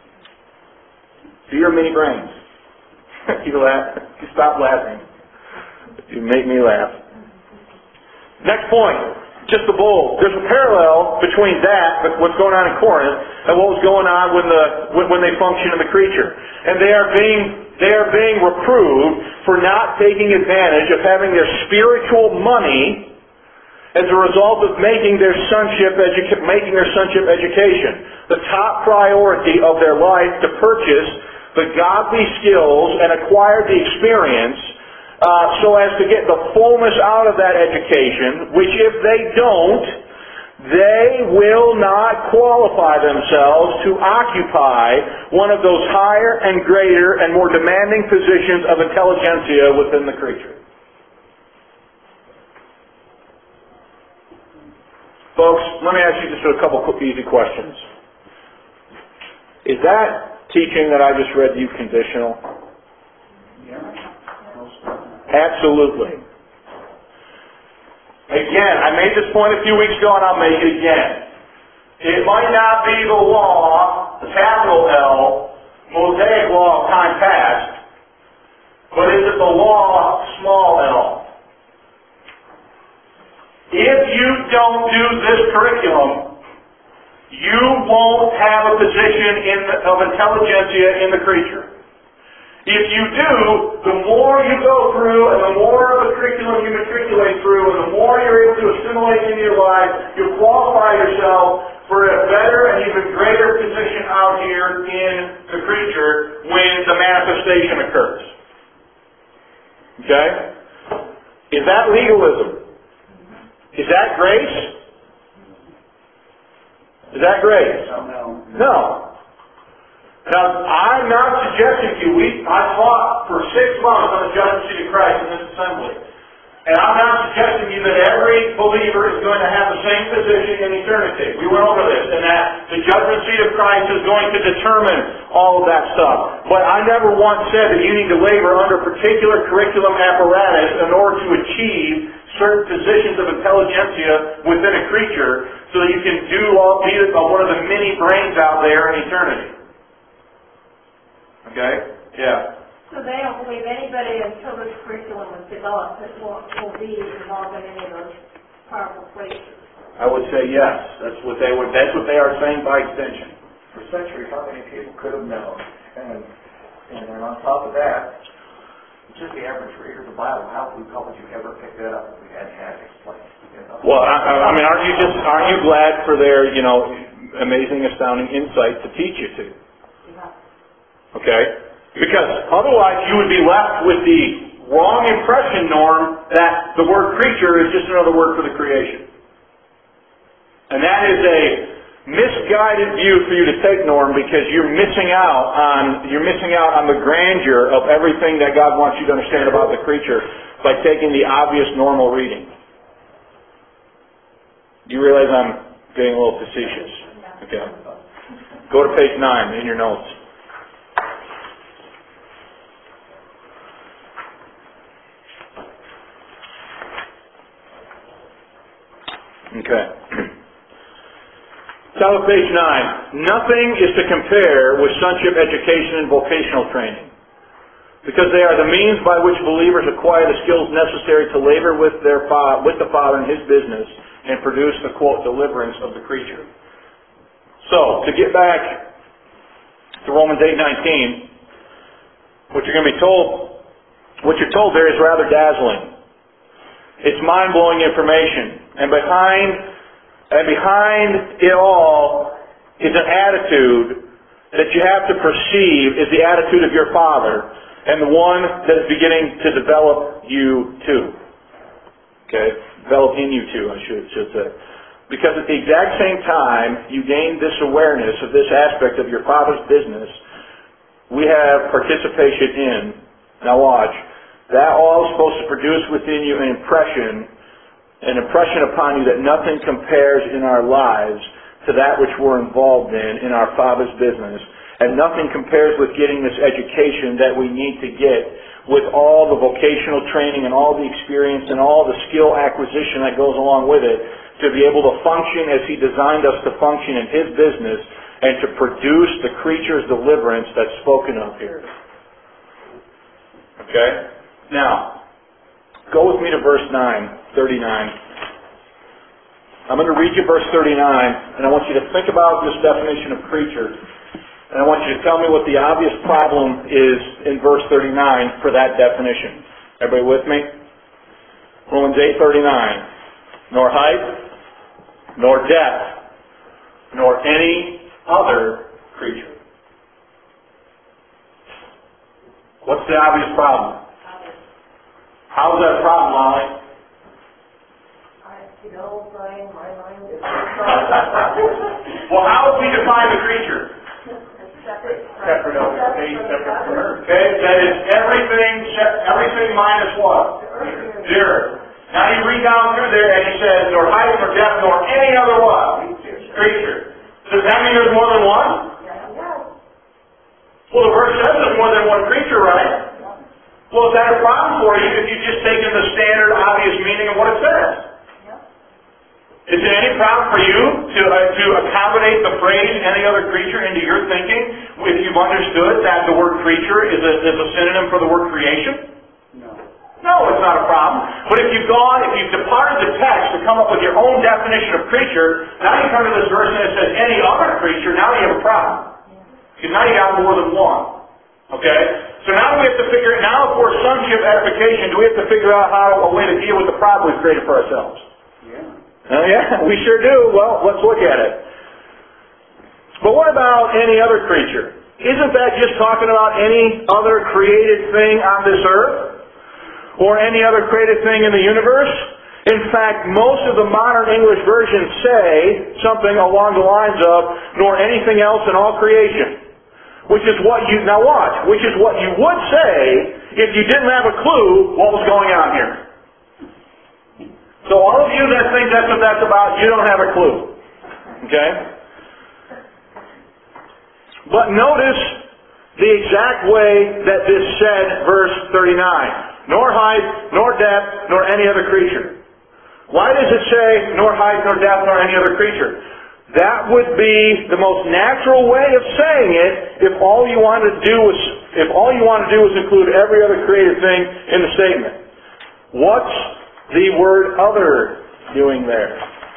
So you're many brains. You laugh. You stop laughing. You make me laugh. Next point. Just the bowl. There's a parallel between that, what's going on in Corinth, and what was going on when the when they function in the creature. And they are being they are being reproved for not taking advantage of having their spiritual money as a result of making their sonship edu- making their sonship education the top priority of their life, to purchase the godly skills and acquire the experience, Uh, so as to get the fullness out of that education, which if they don't, they will not qualify themselves to occupy one of those higher and greater and more demanding positions of intelligentsia within the creature. Folks, let me ask you just a couple quick easy questions. Is that teaching that I just read to you conditional? Yeah. Absolutely. Again, I made this point a few weeks ago and I'll make it again. It might not be the law, the capital L, Mosaic law of time past, but is it the law, small l? If you don't do this curriculum, you won't have a position in the, of intelligentsia in the creature. If you do, the more you go through and the more of the curriculum you matriculate through and the more you're able to assimilate into your life, you qualify yourself for a better and even greater position out here in the creature when the manifestation occurs. Okay? Is that legalism? Is that grace? Is that grace? No. No. Now, I'm not suggesting to you, we, I taught for six months on the judgment seat of Christ in this assembly. And I'm not suggesting to you that every believer is going to have the same position in eternity. We went over this, and that the judgment seat of Christ is going to determine all of that stuff. But I never once said that you need to labor under particular curriculum apparatus in order to achieve certain positions of intelligentsia within a creature so that you can do all, be one of the many brains out there in eternity. Okay? Yeah. So they don't believe anybody until this curriculum is developed that will, will be involved in any of those powerful places. I would say yes. That's what they would. That's what they are saying by extension. For centuries, how many people could have known? And and then on top of that, just the average reader of the Bible, how, how would you ever pick that up if we hadn't had it explained? You know? Well, I, I mean, aren't you just aren't you glad for their you know amazing, astounding insight to teach you to? Okay? Because otherwise you would be left with the wrong impression, Norm, that the word creature is just another word for the creation. And that is a misguided view for you to take, Norm, because you're missing out on you're missing out on the grandeur of everything that God wants you to understand about the creature by taking the obvious normal reading. You realize I'm being a little facetious. Okay. Go to page nine in your notes. Okay. Top of page nine. Nothing is to compare with sonship education and vocational training, because they are the means by which believers acquire the skills necessary to labor with their fa- with the Father in His business and produce the, quote, deliverance of the creature. So, to get back to Romans eight nineteen, what you're going to be told, what you're told there is rather dazzling. It's mind-blowing information. And behind, and behind it all is an attitude that you have to perceive is the attitude of your Father and the one that is beginning to develop you too. Okay? Develop in you too, I should, should say. Because at the exact same time you gain this awareness of this aspect of your Father's business, we have participation in. Now watch. That all is supposed to produce within you an impression, an impression upon you that nothing compares in our lives to that which we're involved in, in our Father's business. And nothing compares with getting this education that we need to get with all the vocational training and all the experience and all the skill acquisition that goes along with it to be able to function as He designed us to function in His business and to produce the creature's deliverance that's spoken of here. Okay? Now, go with me to verse nine, thirty-nine. I'm going to read you verse thirty-nine, and I want you to think about this definition of creature, and I want you to tell me what the obvious problem is in verse thirty-nine for that definition. Everybody with me? Romans eight thirty-nine. Nor height, nor depth, nor any other creature. What's the obvious problem? How is that a problem, Molly? You know, Brian, my mind is... Well, how would we define the creature? Separate. Separate out of space, separate from earth. Okay, that is everything, everything minus what? The earth. Now you read down through there and he says, nor height, nor depth, nor any other what? Creature. Does that mean there's more than one? Well, the verse says there's more than one creature, right? Well, is that a problem for you if you've just taken the standard, obvious meaning of what it says? Is it any problem for you to uh, to accommodate the phrase any other creature into your thinking if you've understood that the word creature is a, is a synonym for the word creation? No. No, it's not a problem. But if you've gone, if you've departed the text to come up with your own definition of creature, now you come to this verse and it says any other creature, now you have a problem. Because now you got more than one. Okay? So now we have to figure, now for sonship edification, do we have to figure out how a way to deal with the problem we've created for ourselves? Oh yeah, we sure do. Well, let's look at it. But what about any other creature? Isn't that just talking about any other created thing on this earth? Or any other created thing in the universe? In fact, most of the modern English versions say something along the lines of, nor anything else in all creation. Which is what you, now watch, which is what you would say if you didn't have a clue what was going on here. So all of you that think that's what that's about, you don't have a clue. Okay? But notice the exact way that this said, verse thirty-nine. Nor height, nor depth, nor any other creature. Why does it say, nor height, nor depth, nor any other creature? That would be the most natural way of saying it if all you wanted to do was, if all you wanted to do was include every other created thing in the statement. What's the word other doing there?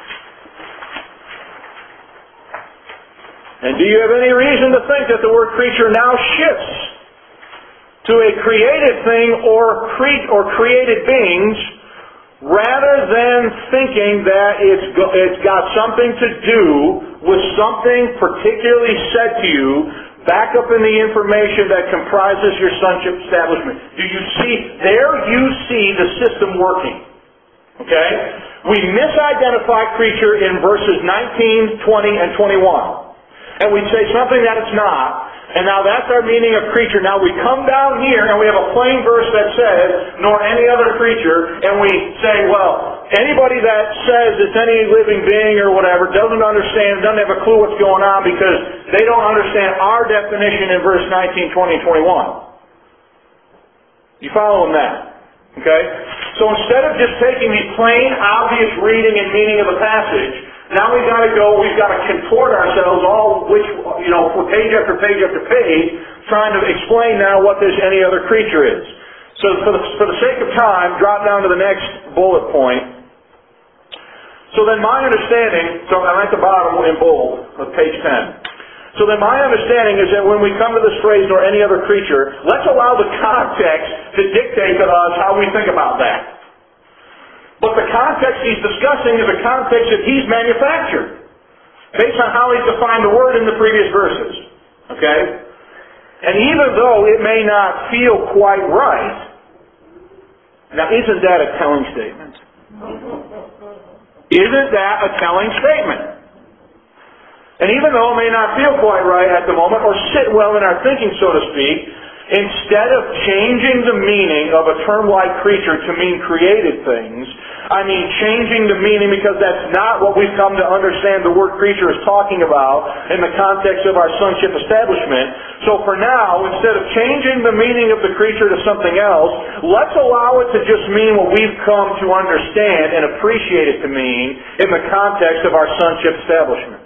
And do you have any reason to think that the word creature now shifts to a created thing or cre- or created beings rather than thinking that it's, go- it's got something to do with something particularly said to you back up in the information that comprises your sonship establishment? Do you see, there you see the system working. Okay? We misidentify creature in verses nineteen, twenty, and twenty-one. And we say something that it's not. And now that's our meaning of creature. Now we come down here and we have a plain verse that says, nor any other creature. And we say, well, anybody that says it's any living being or whatever doesn't understand, doesn't have a clue what's going on because they don't understand our definition in verse nineteen, twenty, and twenty-one. You following that? Okay? So instead of just taking the plain, obvious reading and meaning of the passage, now we've got to go, we've got to contort ourselves all, which, you know, for page after page after page, trying to explain now what this any other creature is. So for the, for the sake of time, drop down to the next bullet point. So then my understanding, so I'm at the bottom in bold of page ten. So then my understanding is that when we come to this phrase, nor any other creature, let's allow the context to dictate to us how we think about that. But the context he's discussing is a context that he's manufactured, based on how he's defined the word in the previous verses. Okay? And even though it may not feel quite right, now isn't that a telling statement? Isn't that a telling statement? And even though it may not feel quite right at the moment or sit well in our thinking, so to speak, instead of changing the meaning of a term like creature to mean created things, I mean changing the meaning because that's not what we've come to understand the word creature is talking about in the context of our sonship establishment. So for now, instead of changing the meaning of the creature to something else, let's allow it to just mean what we've come to understand and appreciate it to mean in the context of our sonship establishment.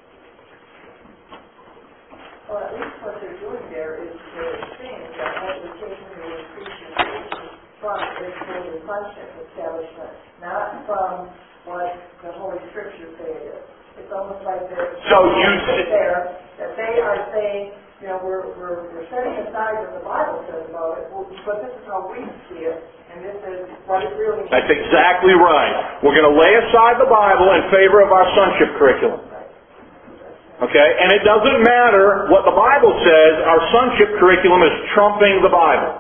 Well, at least what they're doing there is they're saying that what we're taking the word creature from is for the sonship establishment, not from what the Holy Scriptures say it is. It's almost like they're so you there that they are saying, you know, we're we're we're setting aside what the Bible says about it, but this is how we see it, and this is what it really means. That's exactly right. We're going to lay aside the Bible in favor of our sonship curriculum. Okay? And it doesn't matter what the Bible says, our sonship curriculum is trumping the Bible.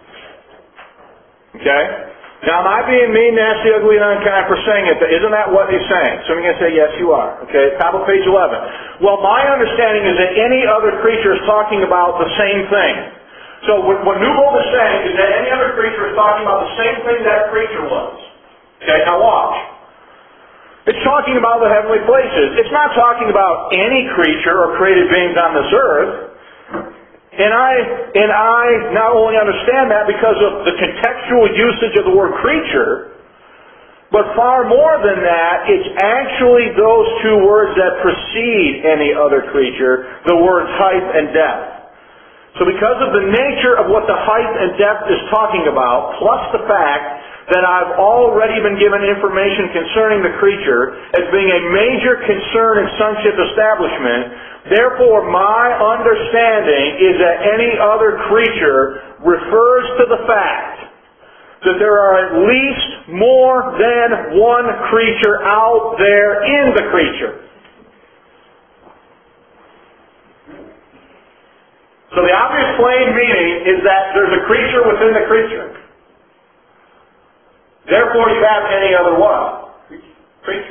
Okay? Now, am I being mean, nasty, ugly, and unkind for saying it? Isn't that what he's saying? So I'm going to say, yes, you are. Okay? Top of page eleven. Well, my understanding is that any other creature is talking about the same thing. So what, what Newbold is saying is that any other creature is talking about the same thing that creature was. Okay? Now watch. It's talking about the heavenly places. It's not talking about any creature or created beings on this earth. And I, and I not only understand that because of the contextual usage of the word creature, but far more than that, it's actually those two words that precede any other creature, the words height and depth. So because of the nature of what the height and depth is talking about, plus the fact that I've already been given information concerning the creature as being a major concern in sonship establishment, therefore my understanding is that any other creature refers to the fact that there are at least more than one creature out there in the creature. So the obvious plain meaning is that there's a creature within the creature. Therefore, you have any other what? Creature.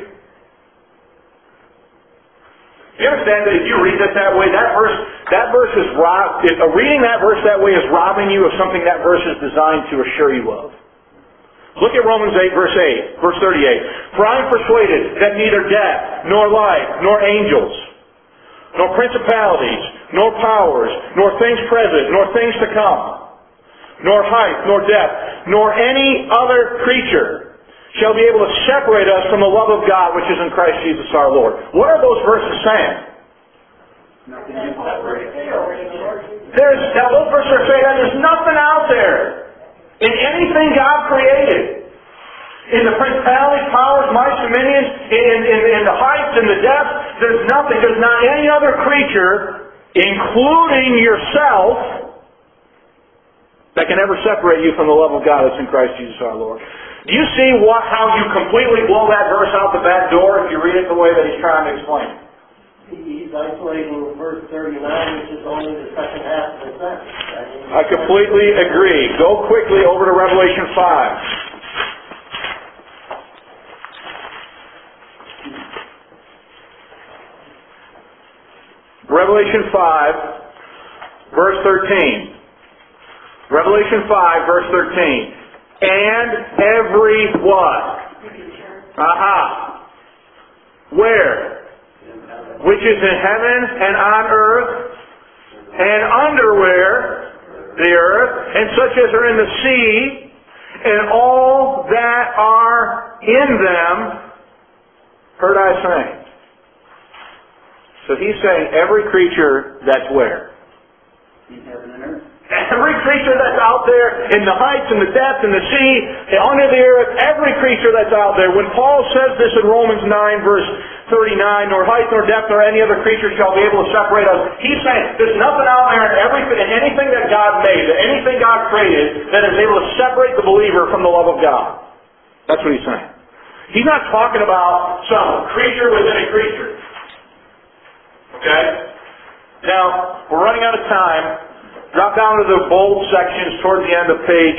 You understand that if you read it that way, that verse, that verse is rob, if, uh, reading that verse that way is robbing you of something that verse is designed to assure you of. Look at Romans eight, verse eight, verse thirty-eight. For I am persuaded that neither death, nor life, nor angels, nor principalities, nor powers, nor things present, nor things to come, nor height, nor depth, nor any other creature shall be able to separate us from the love of God which is in Christ Jesus our Lord. What are those verses saying? Nothing can separate. There's, now those verses are saying that there's nothing out there in anything God created. In the principalities, powers, mights, dominions, in, in, in the heights and the depths, there's nothing, there's not any other creature, including yourself, that can ever separate you from the love of God that's in Christ Jesus our Lord. Do you see what, how you completely blow that verse out the back door if you read it the way that he's trying to explain it? He's isolating verse thirty-nine, which is only the second half of the sentence. I completely agree. Go quickly over to Revelation five. Revelation five, verse thirteen. Revelation five, verse thirteen. And every what? Aha. Where? Which is in heaven and on earth and under where? The earth, and such as are in the sea, and all that are in them, heard I saying. So he's saying every creature that's where? In heaven and earth. Every creature that's out there in the heights and the depths and the sea and under the earth, every creature that's out there. When Paul says this in Romans nine verse thirty-nine, nor height nor depth nor any other creature shall be able to separate us, he's saying there's nothing out there in everything, in anything that God made, anything God created that is able to separate the believer from the love of God. That's what he's saying. He's not talking about some creature within a creature. Okay? Now, we're running out of time. Drop down to the bold sections towards the end of page,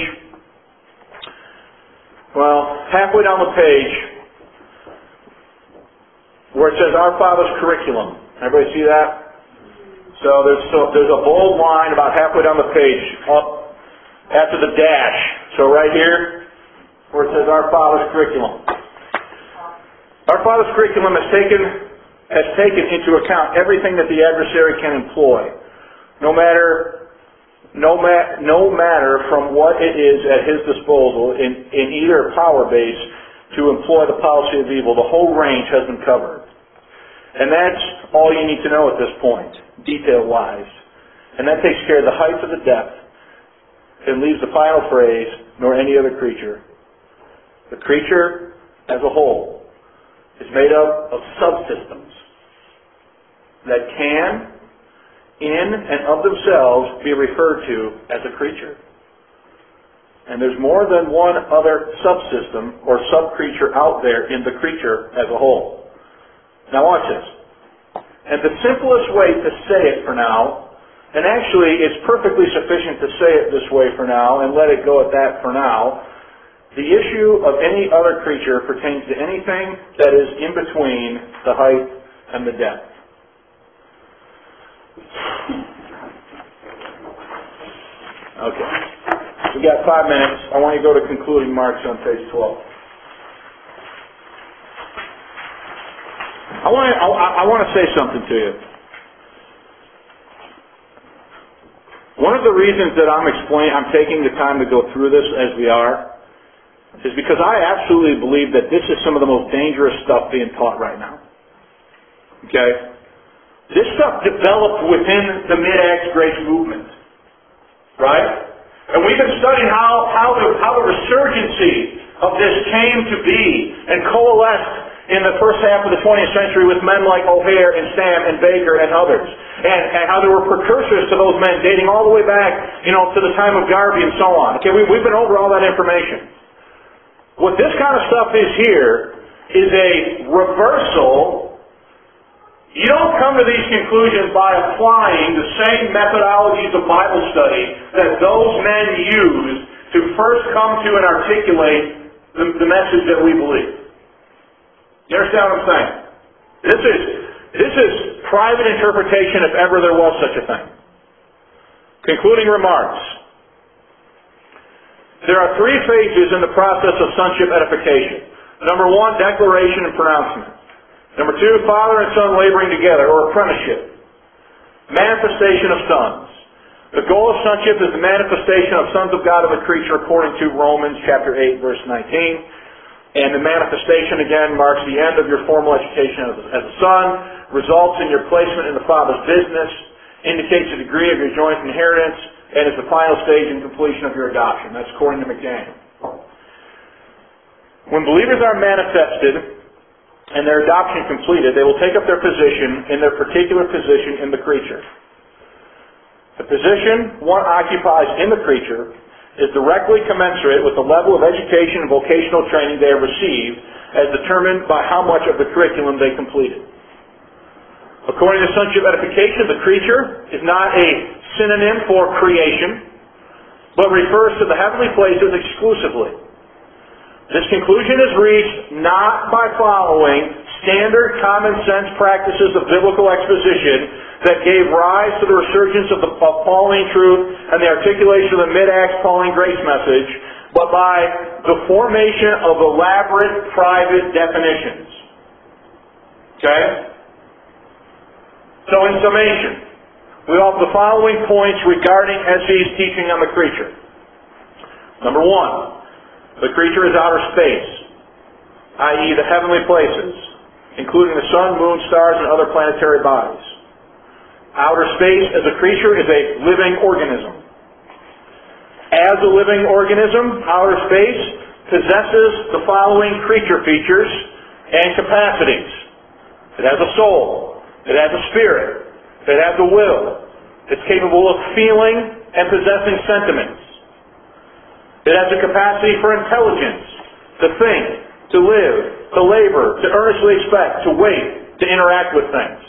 well, halfway down the page, where it says Our Father's Curriculum. Everybody see that? So there's so there's a bold line about halfway down the page, up after the dash. So right here, where it says Our Father's Curriculum. Our Father's Curriculum has taken has taken into account everything that the adversary can employ, no matter no ma- no matter from what it is at his disposal in, in either power base to employ the policy of evil. The whole range has been covered. And that's all you need to know at this point, detail-wise. And that takes care of the height of the depth and leaves the final phrase, nor any other creature. The creature as a whole is made up of subsystems that can, in and of themselves, be referred to as a creature. And there's more than one other subsystem or sub-creature out there in the creature as a whole. Now watch this. And the simplest way to say it for now, and actually it's perfectly sufficient to say it this way for now and let it go at that for now, the issue of any other creature pertains to anything that is in between the height and the depth. Okay. We got five minutes. I want you to go to concluding marks on page twelve. I want to, I, I want to say something to you. One of the reasons that I'm explaining, I'm taking the time to go through this as we are, is because I absolutely believe that this is some of the most dangerous stuff being taught right now. Okay? This stuff developed within the Mid-Acts Grace movement. Right? And we've been studying how, how, the, how the resurgency of this came to be and coalesced in the first half of the twentieth century with men like O'Hare and Sam and Baker and others. And, and how there were precursors to those men dating all the way back, you know, to the time of Garvey and so on. Okay, we, we've been over all that information. What this kind of stuff is here is a reversal. You don't come to these conclusions by applying the same methodologies of Bible study that those men used to first come to and articulate the, the message that we believe. You understand what I'm saying? This is, this is private interpretation if ever there was such a thing. Concluding remarks. There are three phases in the process of sonship edification. Number one, declaration and pronouncement. Number two, father and son laboring together, or apprenticeship. Manifestation of sons. The goal of sonship is the manifestation of sons of God of the creature according to Romans chapter eight, verse nineteen. And the manifestation, again, marks the end of your formal education as a, as a son, results in your placement in the Father's business, indicates the degree of your joint inheritance, and is the final stage in completion of your adoption. That's according to McDaniel. When believers are manifested and their adoption completed, they will take up their position in their particular position in the creature. The position one occupies in the creature is directly commensurate with the level of education and vocational training they have received as determined by how much of the curriculum they completed. According to sonship edification, the creature is not a synonym for creation, but refers to the heavenly places exclusively. This conclusion is reached not by following standard common sense practices of biblical exposition that gave rise to the resurgence of the of Pauline truth and the articulation of the mid-Acts Pauline grace message, but by the formation of elaborate private definitions. Okay? So in summation, we offer the following points regarding S E's teaching on the creature. Number one, the creature is outer space, that is the heavenly places, including the sun, moon, stars, and other planetary bodies. Outer space as a creature is a living organism. As a living organism, outer space possesses the following creature features and capacities. It has a soul. It has a spirit. It has a will. It's capable of feeling and possessing sentiments. It has a capacity for intelligence, to think, to live, to labor, to earnestly expect, to wait, to interact with things.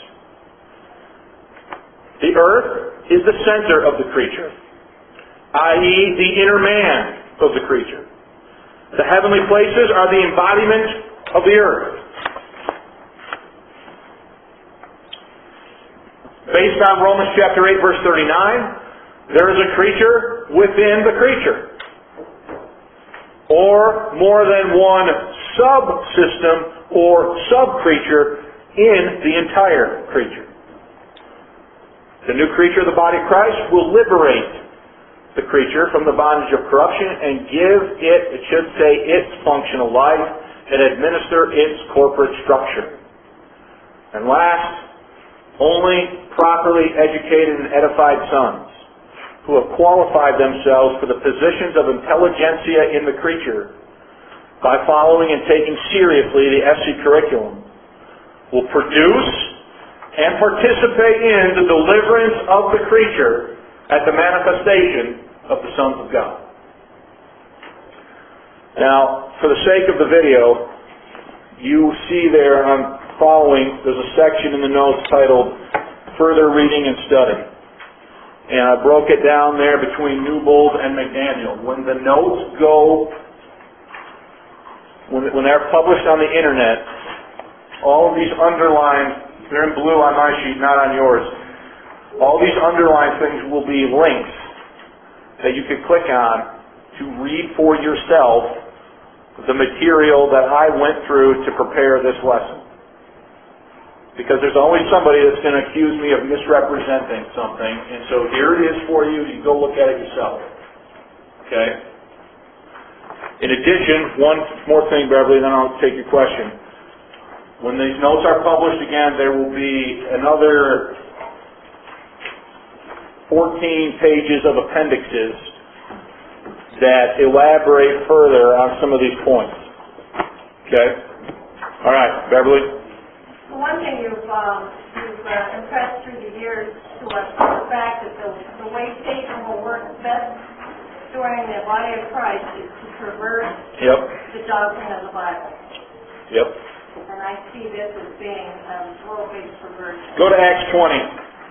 The earth is the center of the creature, that is the inner man of the creature. The heavenly places are the embodiment of the earth. based on Romans chapter eight, verse thirty-nine, there is a creature within the creature. Or more than one subsystem or sub-creature in the entire creature. The new creature of the body of Christ will liberate the creature from the bondage of corruption and give it, it should say, its functional life and administer its corporate structure. And last, only properly educated and edified sons who have qualified themselves for the positions of intelligentsia in the creature by following and taking seriously the F C curriculum will produce and participate in the deliverance of the creature at the manifestation of the sons of God. Now, for the sake of the video, you see there, I'm following, there's a section in the notes titled Further Reading and Study. And I broke it down there between Newbold and McDaniel. When the notes go, when, when they're published on the internet, all of these underlined, they're in blue on my sheet, not on yours. All these underlined things will be links that you can click on to read for yourself the material that I went through to prepare this lesson. Because there's always somebody that's going to accuse me of misrepresenting something, and so here it is for you. You go look at it yourself. Okay? In addition, one more thing, Beverly, then I'll take your question. When these notes are published again, there will be another fourteen pages of appendixes that elaborate further on some of these points. Okay? All right, Beverly? One thing you've, um, you've uh, impressed through the years to us is the fact that the, the way Satan will work best during the body of Christ is to pervert Yep. the doctrine of the Bible. Yep. And I see this as being a real big perversion. Go to Acts twenty.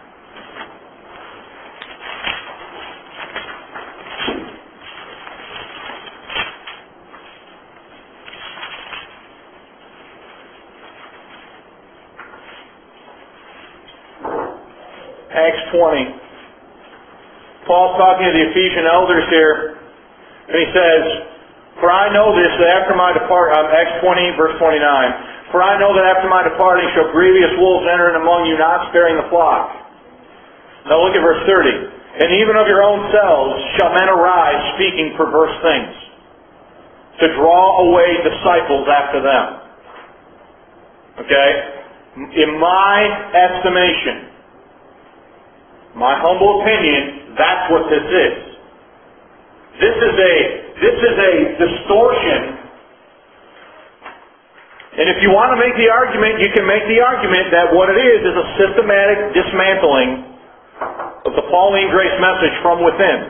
Acts twenty. Paul's talking to the Ephesian elders here, and he says, For I know this, that after my depart, um, Acts twenty, verse twenty-nine, For I know that after my departing shall grievous wolves enter in among you, not sparing the flock. Now look at verse thirty. And even of your own selves shall men arise, speaking perverse things, to draw away disciples after them. Okay? In my estimation, my humble opinion, that's what this is. This is a this is a distortion. And if you want to make the argument, you can make the argument that what it is is a systematic dismantling of the Pauline grace message from within.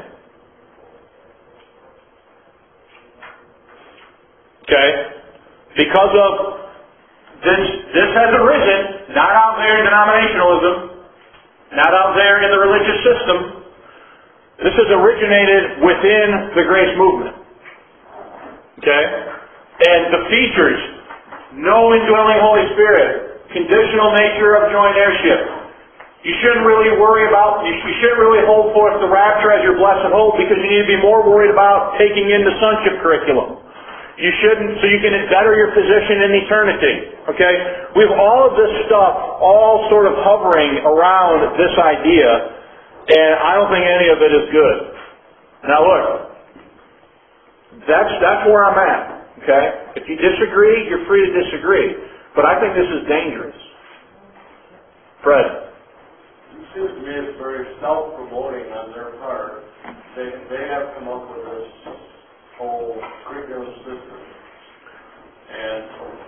Okay? Because of this this has arisen, not out there in denominationalism, not out there in the religious system. This has originated within the grace movement. Okay? And the features, no indwelling Holy Spirit, conditional nature of joint heirship. You shouldn't really worry about, you shouldn't really hold forth the rapture as your blessed hope because you need to be more worried about taking in the sonship curriculum. You shouldn't, so you can better your position in eternity. Okay? We have all of this stuff all sort of hovering around this idea, and I don't think any of it is good. Now look, that's that's where I'm at. Okay? If you disagree, you're free to disagree. But I think this is dangerous. Fred. It seems to me it's very self-promoting on their part. They they have come up with this whole curriculum system. And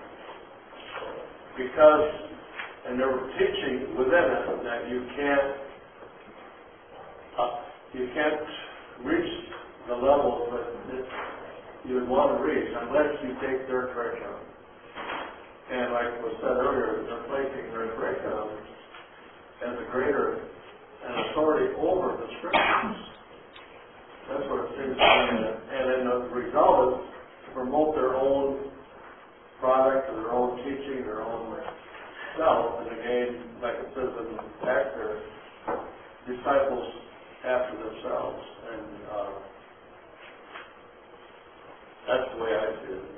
because, and they're teaching within it that you can't, uh, you can't reach the levels that, that you would want to reach unless you take their curriculum. And like was said earlier, they're placing their curriculum as a greater an authority over the scriptures. That's what it seems to me. And then the result is to promote their own product, or their own teaching, their own self, and again, like it says in the back there, That's the way I see it.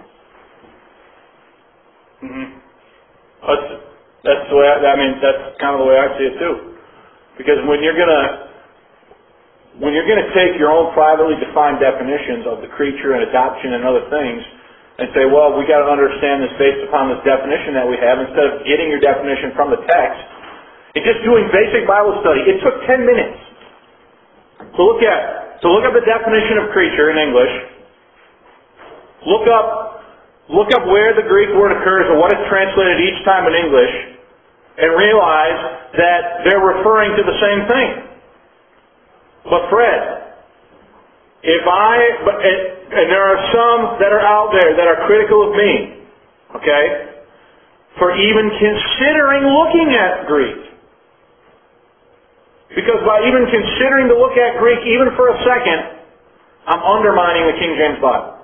Mm-hmm. That's, that's the way, I, I mean, that's kind of the way I see it too. Because when you're gonna, when you're gonna take your own privately defined definitions of the creature and adoption and other things, and say, well, we gotta understand this based upon this definition that we have, instead of getting your definition from the text, and just doing basic Bible study. It took ten minutes to look at, to look up the definition of creature in English, look up, look up where the Greek word occurs and what it's translated each time in English, and realize that they're referring to the same thing. But Fred, if I, but, and, and there are some that are out there that are critical of me, okay, for even considering looking at Greek. Because by even considering to look at Greek even for a second, I'm undermining the King James Bible.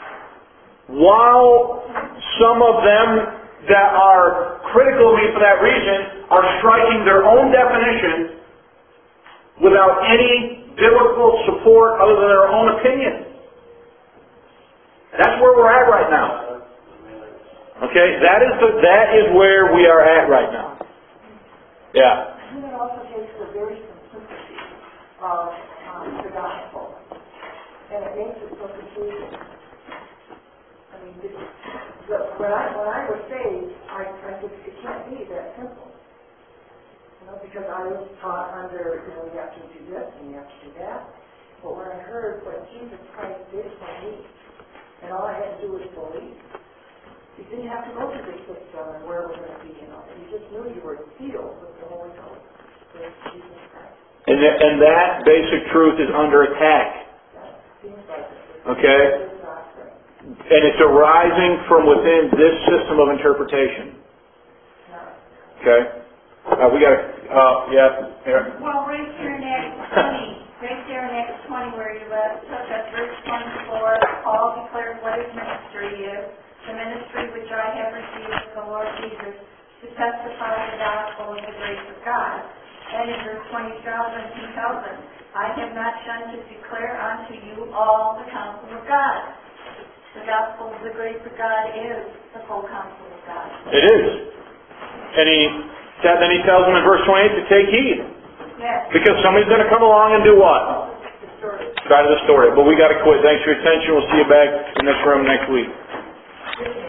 While some of them that are critical of me for that reason are striking their own definition without any biblical support other than their own opinion. That's where we're at right now. Okay, that is the, that is where we are at right now. Yeah. I think it also takes the very simplicity of um, the gospel, and it makes it so confusing. I mean, this, the, when I when I was saved, I, I said it can't be that simple. You know, because I was taught under, you know, you have to do this and you have to do that. But when I heard what Jesus Christ did for me, and all I had to do was believe, you didn't have to go through the system and where we're going to be, you know. You just knew you were sealed with the Holy Ghost, with Jesus Christ. And, th- and that basic truth is under attack. That seems like it. Okay? It's not good. And it's arising from within this system of interpretation. Okay? Uh, we got to, uh, yeah, here. Well, right here in Acts twenty, right there in Acts twenty where you left, took at verse twenty-four, Paul declared what his ministry is, the ministry which I have received from the Lord Jesus, to testify the gospel of the grace of God. And in verse twenty-seven, he tells us, I have not shunned to declare unto you all the counsel of God. The gospel of the grace of God is the full counsel of God. It is. And he, then he tells them in verse twenty-eight to take heed. Yes. Because somebody's going to come along and do what? Try to distort it. But we got to quit. Thanks for your attention. We'll see you back in this room next week.